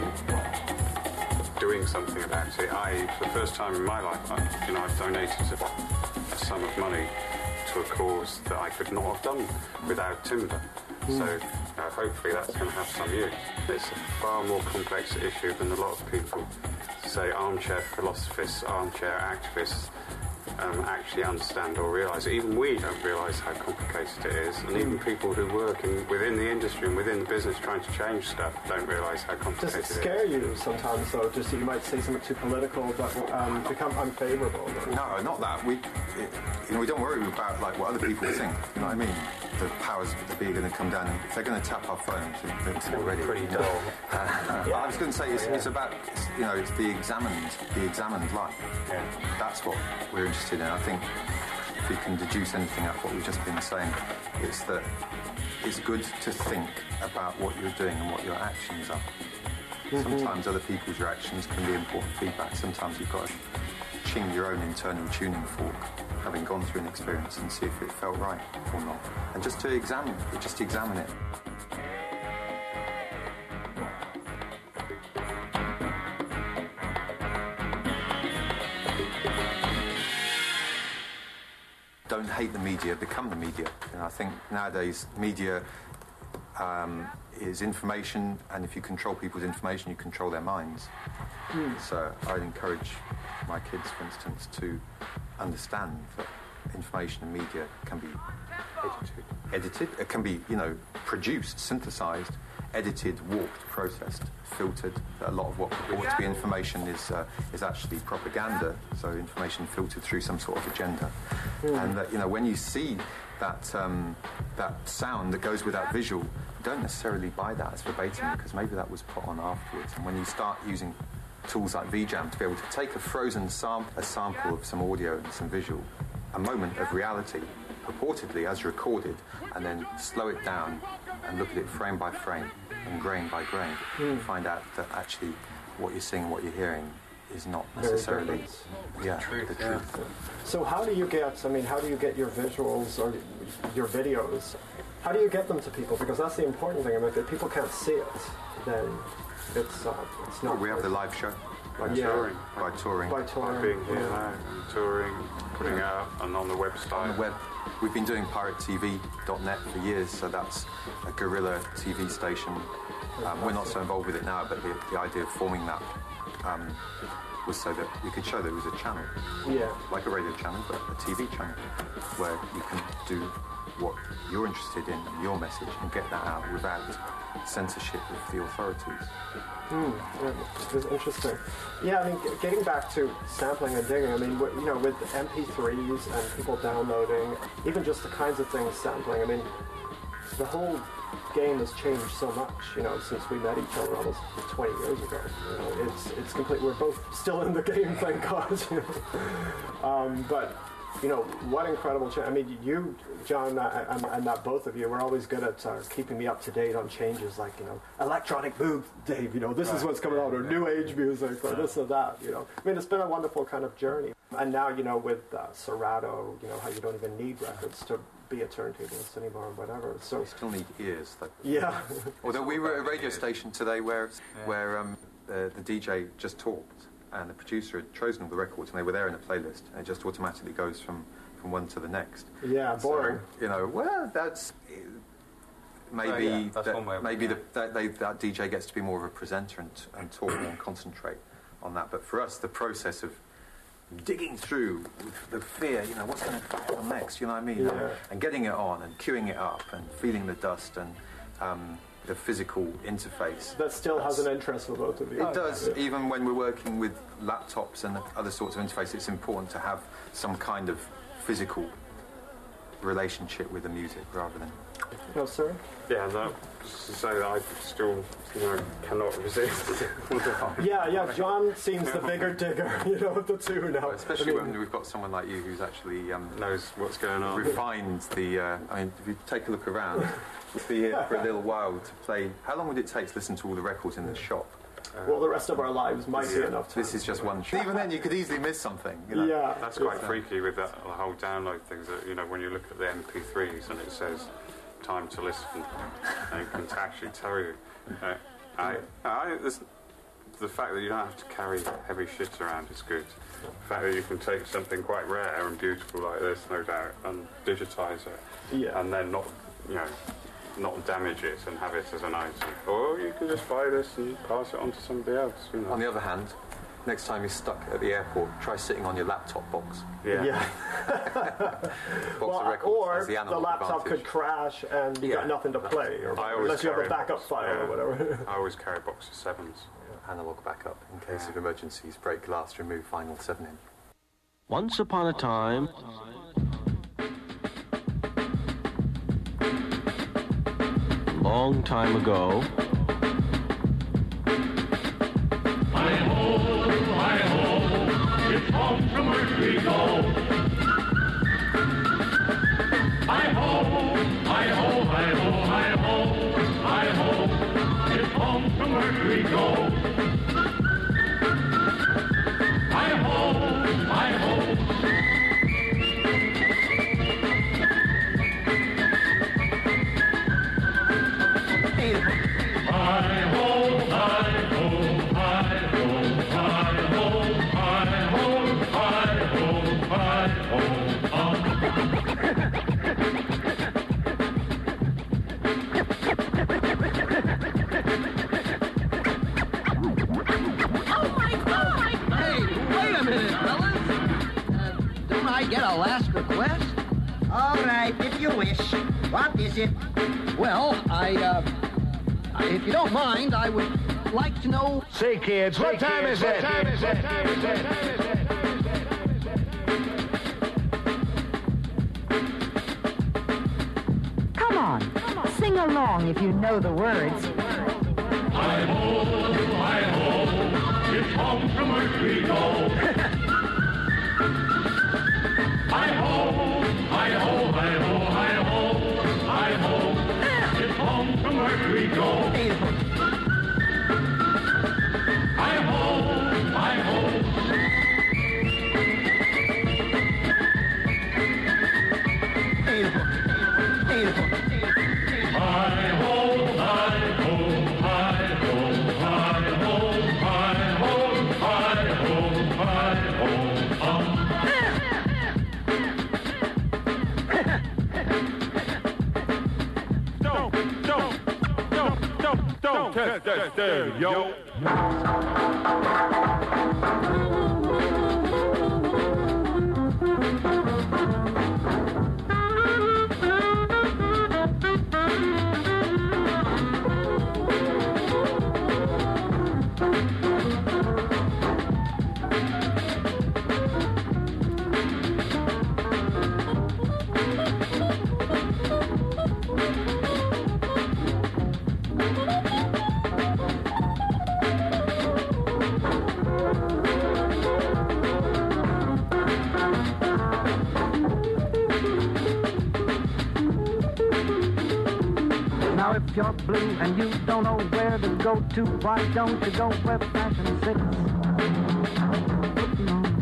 doing something about it. For the first time in my life, I've donated a sum of money to a cause that I could not have done without timber. So hopefully that's going to have some use. It's a far more complex issue than a lot of people say armchair philosophists, armchair activists actually understand or realise. Even we don't realise how complicated it is, and even people who work within the industry and within the business trying to change stuff don't realise how complicated it is. Does it scare you sometimes, though, just that you might say something too political but become unfavourable? No, not that. We don't worry about what other people think. You know what I mean? The powers that be are going to come down, and if they're going to tap our phones, it's already pretty dull. I was going to say it's about it's the examined life. Yeah. That's what we're interested in. I think if we can deduce anything out of what we've just been saying, it's that it's good to think about what you're doing and what your actions are. Sometimes other people's reactions can be important feedback. Sometimes you've got to ching your own internal tuning fork, having gone through an experience, and see if it felt right or not. And just to examine it. Don't hate the media, become the media. I think nowadays media is information, and if you control people's information, you control their minds. So I'd encourage my kids, for instance, to understand that information and media can be edited. It can be, produced, synthesized, edited, walked, processed, filtered. A lot of what ought to be information is actually propaganda. So information filtered through some sort of agenda. And that, when you see that sound that goes with that visual, don't necessarily buy that as verbatim, because maybe that was put on afterwards. And when you start using tools like VJam to be able to take a frozen sample of some audio and some visual, a moment of reality, purportedly as recorded, and then slow it down and look at it frame by frame and grain by grain, and find out that actually what you're seeing, what you're hearing is not necessarily the truth. So how do you get your visuals or your videos? How do you get them to people? Because that's the important thing. If people can't see it, then it's not. We have the live show. By touring. By being here now, touring, putting out, and on the website. On the web. We've been doing piratetv.net for years, so that's a guerrilla TV station. We're not so involved with it now, but the idea of forming that was so that we could show there was a channel, like a radio channel, but a TV channel, where you can do what you're interested in, your message, and get that out without censorship of the authorities. It's interesting. Yeah, getting back to sampling and digging, with MP3s and people downloading, even just the kinds of things sampling, the whole game has changed so much, since we met each other almost 20 years ago. It's complete. We're both still in the game, thank God. But you know, what incredible change. I mean, you, John, and not both of you, were always good at keeping me up to date on changes, like, you know, electronic move, Dave, you know, this is what's coming out, or new age music, or this or that, you know. I mean, it's been a wonderful kind of journey. And now, you know, with Serato, you know, how you don't even need records to be a turntablist anymore, or whatever. So you still need ears. Like, yeah. Although we were at a radio station today where the DJ just talked, and the producer had chosen all the records, and they were there in a playlist, and it just automatically goes from one to the next. Yeah, boring. So, you know, well, that's maybe that DJ gets to be more of a presenter and talk more and concentrate on that. But for us, the process of digging through with the fear, you know, what's going to happen next, you know what I mean? Yeah. And getting it on and queuing it up and feeling the dust and the physical interface. That still has an interest for both of you. It does, even when we're working with laptops and other sorts of interface, it's important to have some kind of physical relationship with the music rather than... No, sir? Yeah, no, just to say that I still, you know, cannot resist. Yeah, John seems the bigger digger, you know, of the two now. Especially when we've got someone like you who's actually... knows what's going on. Refined the... I mean, if you take a look around, we'll be here for a little while to play... How long would it take to listen to all the records in the shop? Well, the rest of our lives might be enough time. This is just one shot. Even then, you could easily miss something. You know? Yeah. That's quite freaky with that the whole download things. That, you know, when you look at the MP3s and it says time to listen, and it can actually tell you. The fact that you don't have to carry heavy shit around is good. The fact that you can take something quite rare and beautiful like this, no doubt, and digitise it, and then not damage it and have it as an item. Or you can just buy this and pass it on to somebody else. You know. On the other hand, next time you're stuck at the airport, try sitting on your laptop box. Yeah. Box of records or has the laptop advantage. could crash and you got nothing to play, or unless you have a backup file or whatever. I always carry a box of 7s. Analog backup in case of emergencies, break glass, remove vinyl 7-inch. Once upon a time, long time ago. Hi-ho, it's home from where we go. Hi-ho, hi-ho, hi-ho, hi-ho, hi-ho, it's home from where we go. Hi-ho, hi-ho. Get a last request? All right, if you wish. What is it? Well, if you don't mind, I would like to know... Say, kids, what time is it? Come on, sing along if you know the words. Hi-ho, hi-ho, it's home from where we go. Hi-ho, hi-ho, hi-ho, hi-ho, hi-ho, it's home from where we go. Hi-ho, hi-ho. Don't touch that stereo. If you're blue and you don't know where to go to, why don't you go where fashion sits? Putting on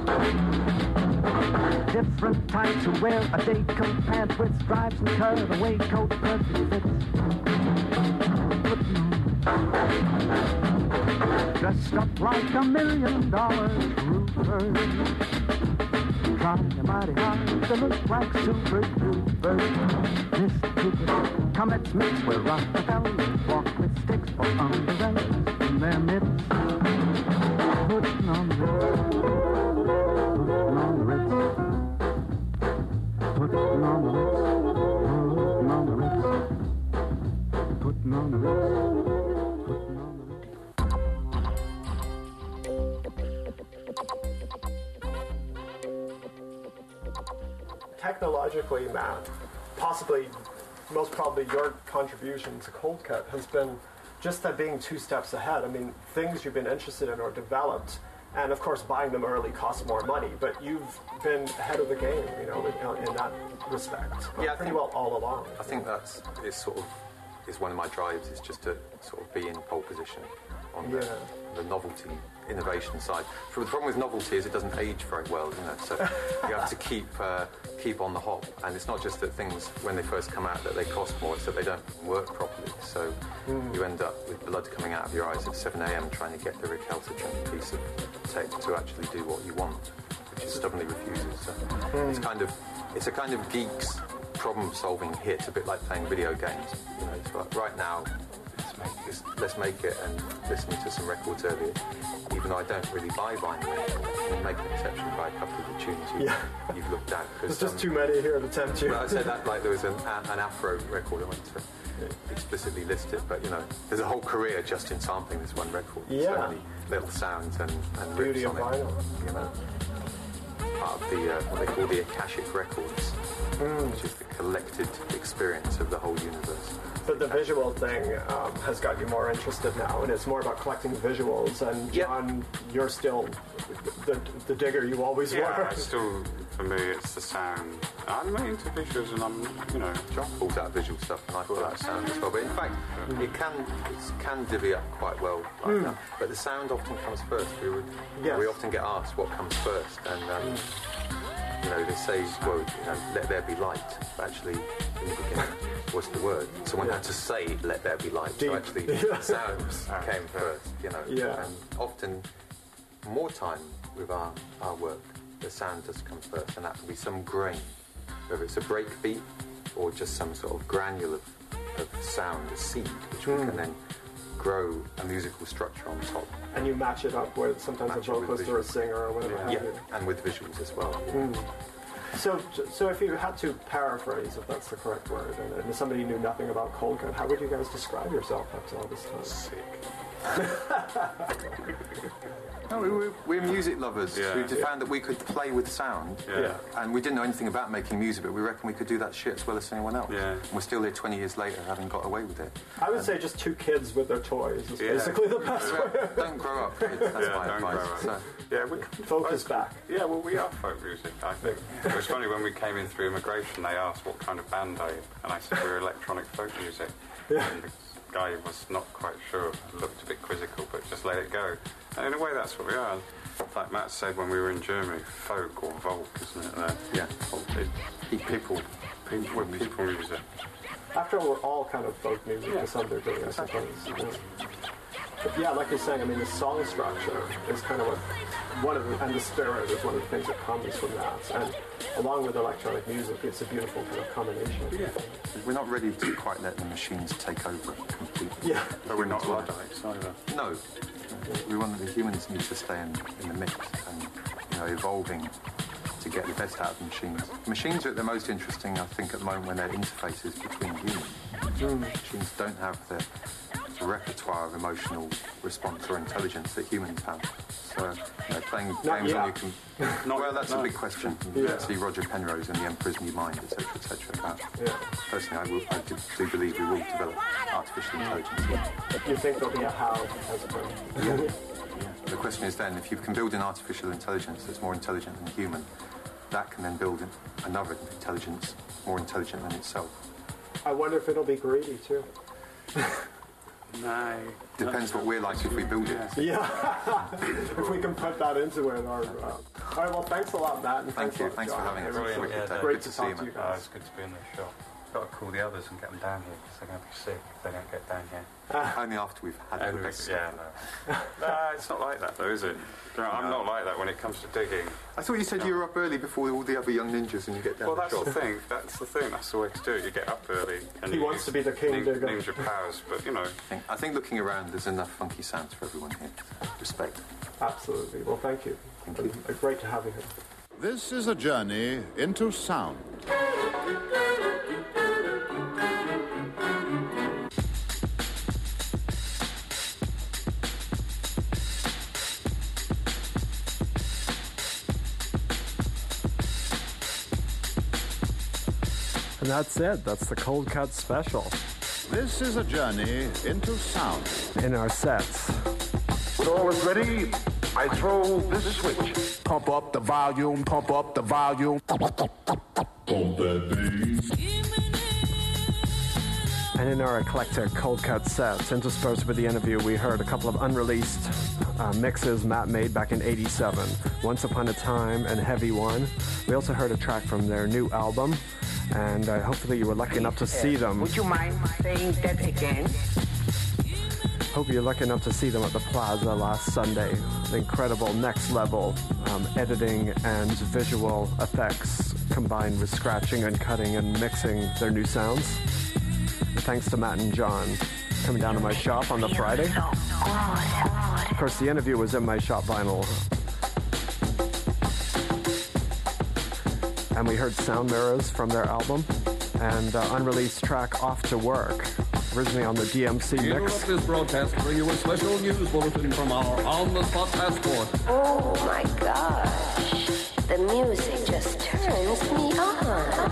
this. Different types who wear a day coat, pants with stripes and cutaway coat, perfect fits. Putting on this. Dressed up like $1 million roofers. Trying mighty hard to look like super duper. Miss Cooper, comets mix with Rockefellers, walk with sticks for umbrellas in their midst. Putting on the Ritz, putting on the Ritz, putting on the Ritz, putting on the Ritz, putting on the Ritz, putting on the Ritz. Technologically, Matt, possibly, most probably your contribution to Cold Cut has been just that being 2 steps ahead. I mean, things you've been interested in or developed, and of course buying them early costs more money, but you've been ahead of the game, you know, in that respect. Yeah, pretty well all along. I think that's is one of my drives, is just to sort of be in pole position on the novelty, innovation side. The problem with novelty is it doesn't age very well, you know, so you have to keep on the hop. And it's not just that things, when they first come out, that they cost more, it's that they don't work properly. So you end up with blood coming out of your eyes at 7 a.m. trying to get the recalcitrant piece of tech to actually do what you want, which it stubbornly refuses. So it's a kind of geek's problem-solving hit, a bit like playing video games. You know, it's like, right now, let's make it and listen to some records earlier. Even though I don't really buy vinyl, we'll make an exception by a couple of the tunes you've looked at. There's just too many here to tempt you. Well, I said that like there was an Afro record I went to explicitly list it, but you know, there's a whole career just in sampling this one record. Yeah. So many little sounds and beauty riffs of on vinyl. it. You know, part of the what they call the Akashic Records, which is the collected experience of the whole universe. But the visual thing has got you more interested now, and it's more about collecting visuals. And John, you're still the digger you always were. Yeah, still, for me, it's the sound. I'm not into visuals, and I'm, you know, John pulls out visual stuff, and I pull out sound as well. But in fact, it can divvy up quite well like that. But the sound often comes first. We often get asked what comes first, and you know, they say, well, you know, let there be light. But actually, in the beginning, was the word. Someone had to say, let there be light. So actually, sounds came first, you know. Yeah. And often, more time with our work, the sound does come first, and that can be some grain, whether it's a break beat or just some sort of granule of sound, a seed, which we can then grow a musical structure on top. And you match it up with sometimes a vocalist or a singer or whatever. Yeah, and with visuals as well. So if you had to paraphrase, if that's the correct word, and somebody knew nothing about Cold Cut, how would you guys describe yourself up to all this time? Sick. No, we're music lovers. Yeah. We found that we could play with sound, and we didn't know anything about making music, but we reckon we could do that shit as well as anyone else. Yeah. And we're still here 20 years later, having got away with it. I would say just 2 kids with their toys is basically the best way. Don't grow up, kids. That's my advice. So. Yeah, we focus back. Yeah, well, we are folk music, I think. It was funny when we came in through immigration, they asked what kind of band are you, and I said we're electronic folk music. Yeah. And the guy was not quite sure, looked a bit quizzical, but just let it go. And in a way, that's what we are. Like Matt said when we were in Germany, folk or folk, isn't it? Yeah. People music. After all, we're all kind of folk music to some degree, I suppose. But yeah, like you're saying, I mean, the song structure is kind of and the spirit is one of the things that comes from that. And along with electronic music, it's a beautiful kind of combination. Yeah. We're not ready to quite let the machines take over completely. Yeah. But we're not Luddites either. No. We want the humans need to stay in the mix and, you know, evolving to get the best out of the machines. Machines are the most interesting, I think, at the moment when they're interfaces between humans. Machines don't have the repertoire of emotional response or intelligence that humans have. So, you know, playing games on well, that's a big question. See Roger Penrose and The Emperor's New Mind, etc. Personally, I do believe we will develop artificial intelligence. You think there'll be a how as a Yeah. The question is then, if you can build an artificial intelligence that's more intelligent than human, that can then build another intelligence more intelligent than itself. I wonder if it'll be greedy too. No. Depends what we're like if we build it. Yeah. If we can put that into it. Or, all right, well, thanks a lot, Matt. And Thanks for John. having us. Brilliant. Yeah, Great good to to see talk you, to you man. guys. It's good to be in the shop. Got to call the others and get them down here because they're going to be sick if they don't get down here. Only after we've had the best. Yeah, no. No, it's not like that though, is it? You know, I'm not like that when it comes to digging. I thought you said you were up early before all the other young ninjas and you get down Well, the that's shop. the thing. That's the thing. That's the way to do it. You get up early. And He you wants to be the king digger. Ninja powers, but you know. I think looking around, there's enough funky sounds for everyone here. Respect. Absolutely. Well, thank you. Great to have you here. This is a journey into sound. And that's it. That's the Cold Cut special. This is a journey into sound. In our sets. When all is ready, I throw this switch. Pump up the volume, pump up the volume. Pump that bass. And in our eclectic Cold Cut sets, interspersed with the interview, we heard a couple of unreleased mixes Matt made back in '87. Once Upon a Time and Heavy One. We also heard a track from their new album. And hopefully you were lucky enough to see them. Would you mind saying that again? Hope you're lucky enough to see them at the Plaza last Sunday. The incredible next level editing and visual effects combined with scratching and cutting and mixing their new sounds. Thanks to Matt and John coming down to my shop on the Friday. Of course, the interview was in my Shop Vinyl. And we heard Sound Mirrors from their album and unreleased track Off to Work, originally on the DMC mix. Interrupt this broadcast to bring you a special news bulletin from our on-the-spot passport. Oh my gosh, the music just turns me on.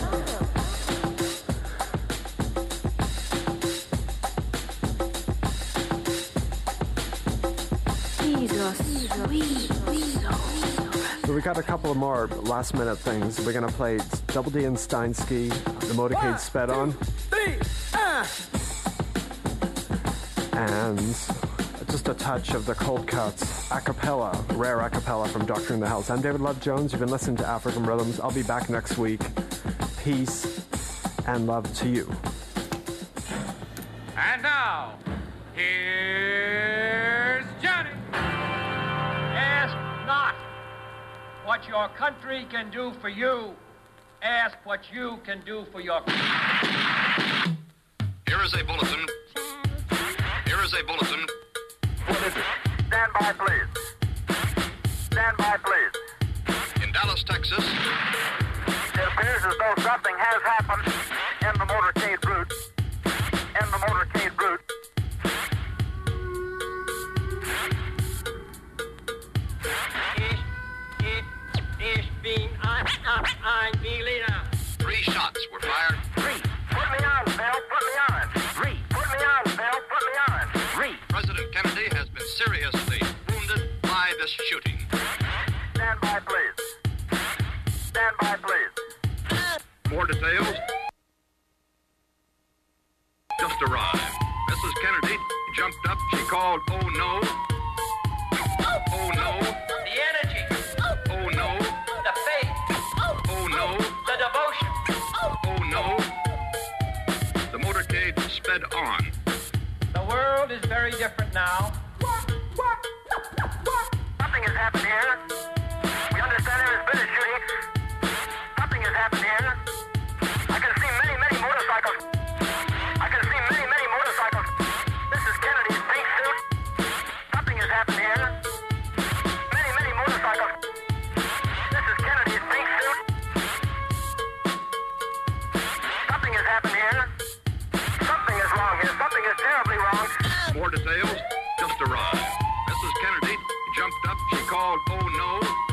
These are sweet. So we got a couple of more last minute things. We're gonna play Double D and Steinsky, the Motorcade Sped On. And just a touch of the Cold Cuts a cappella, rare a cappella from Doctor in the House. I'm David Love Jones. You've been listening to African Rhythms. I'll be back next week. Peace and love to you. And now, here's Johnny. Ask not what your country can do for you. Ask what you can do for your country. Here is a bulletin. Here is a bulletin. What is it? Stand by, please. Stand by, please. In Dallas, Texas. It appears as though something has happened in the motorcade route. In the motorcade route. Ich bin ein Berliner. 3 shots were fired. 3. Put me on, Bill. Put me on. 3. Put me on, Bill. Put me on. 3. President Kennedy has been seriously wounded by this shooting. Stand by, please. Stand by, please. More details just arrived. Mrs. Kennedy jumped up. She called, "Oh no. Oh no. The energy. Oh no. The faith. Oh no. The devotion. Oh no." The motorcade sped on. The world is very different now. Something has happened here. We understand there has been a shooting. Something has happened here. I can see many, many motorcycles. I can see many, many motorcycles. This is Kennedy's pink suit. Something has happened here. Many, many motorcycles. This is Kennedy's pink suit. Something has happened here. Something is wrong here. Something is terribly wrong. More details just arrived. Mrs. Kennedy jumped up. She called, "Oh no.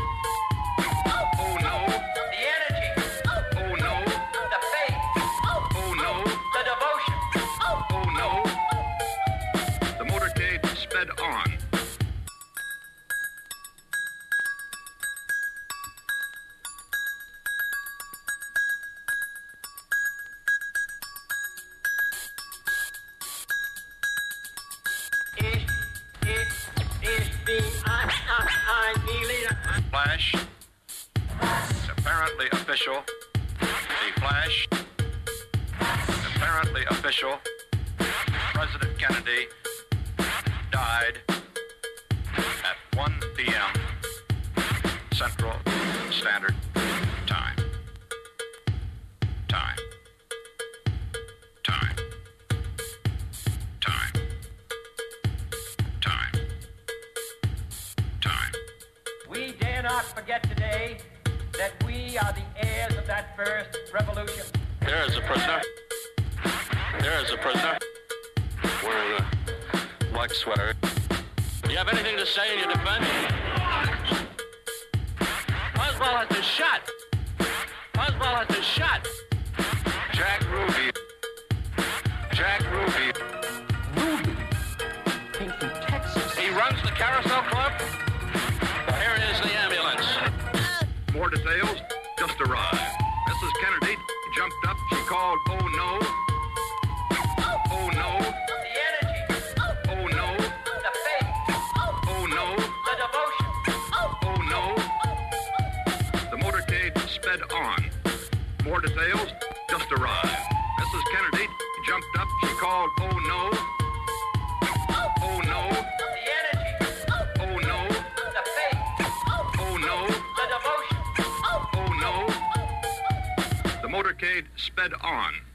Oh no. The energy. Oh no. The faith. Oh no. The devotion. Oh no." The motorcade sped on. Flash. Apparently official. The Flash. Apparently official. President Kennedy died at 1 p.m. Central Standard Time. Time. Time. Time. Time. Time. We dare not forget today that we are the heirs of that first revolution. There is a prisoner. There is a prisoner wearing a black sweater. Do you have anything to say in your defense? Oswald has been shot. Oswald has been shot. Jack Ruby. Jack Ruby. Ruby came from Texas. He runs the Carousel Club. Here is the ambulance. More details just arrived. Mrs. Kennedy jumped up. She called, oh no. Oh no. The energy. Oh no. The faith. Oh no. The devotion. Oh no. The motorcade sped on. More details just arrived. Mrs. Kennedy jumped up. She called, oh no. Oh no. The energy. Oh no. The faith. Oh no. The devotion. Oh no. The motorcade sped on.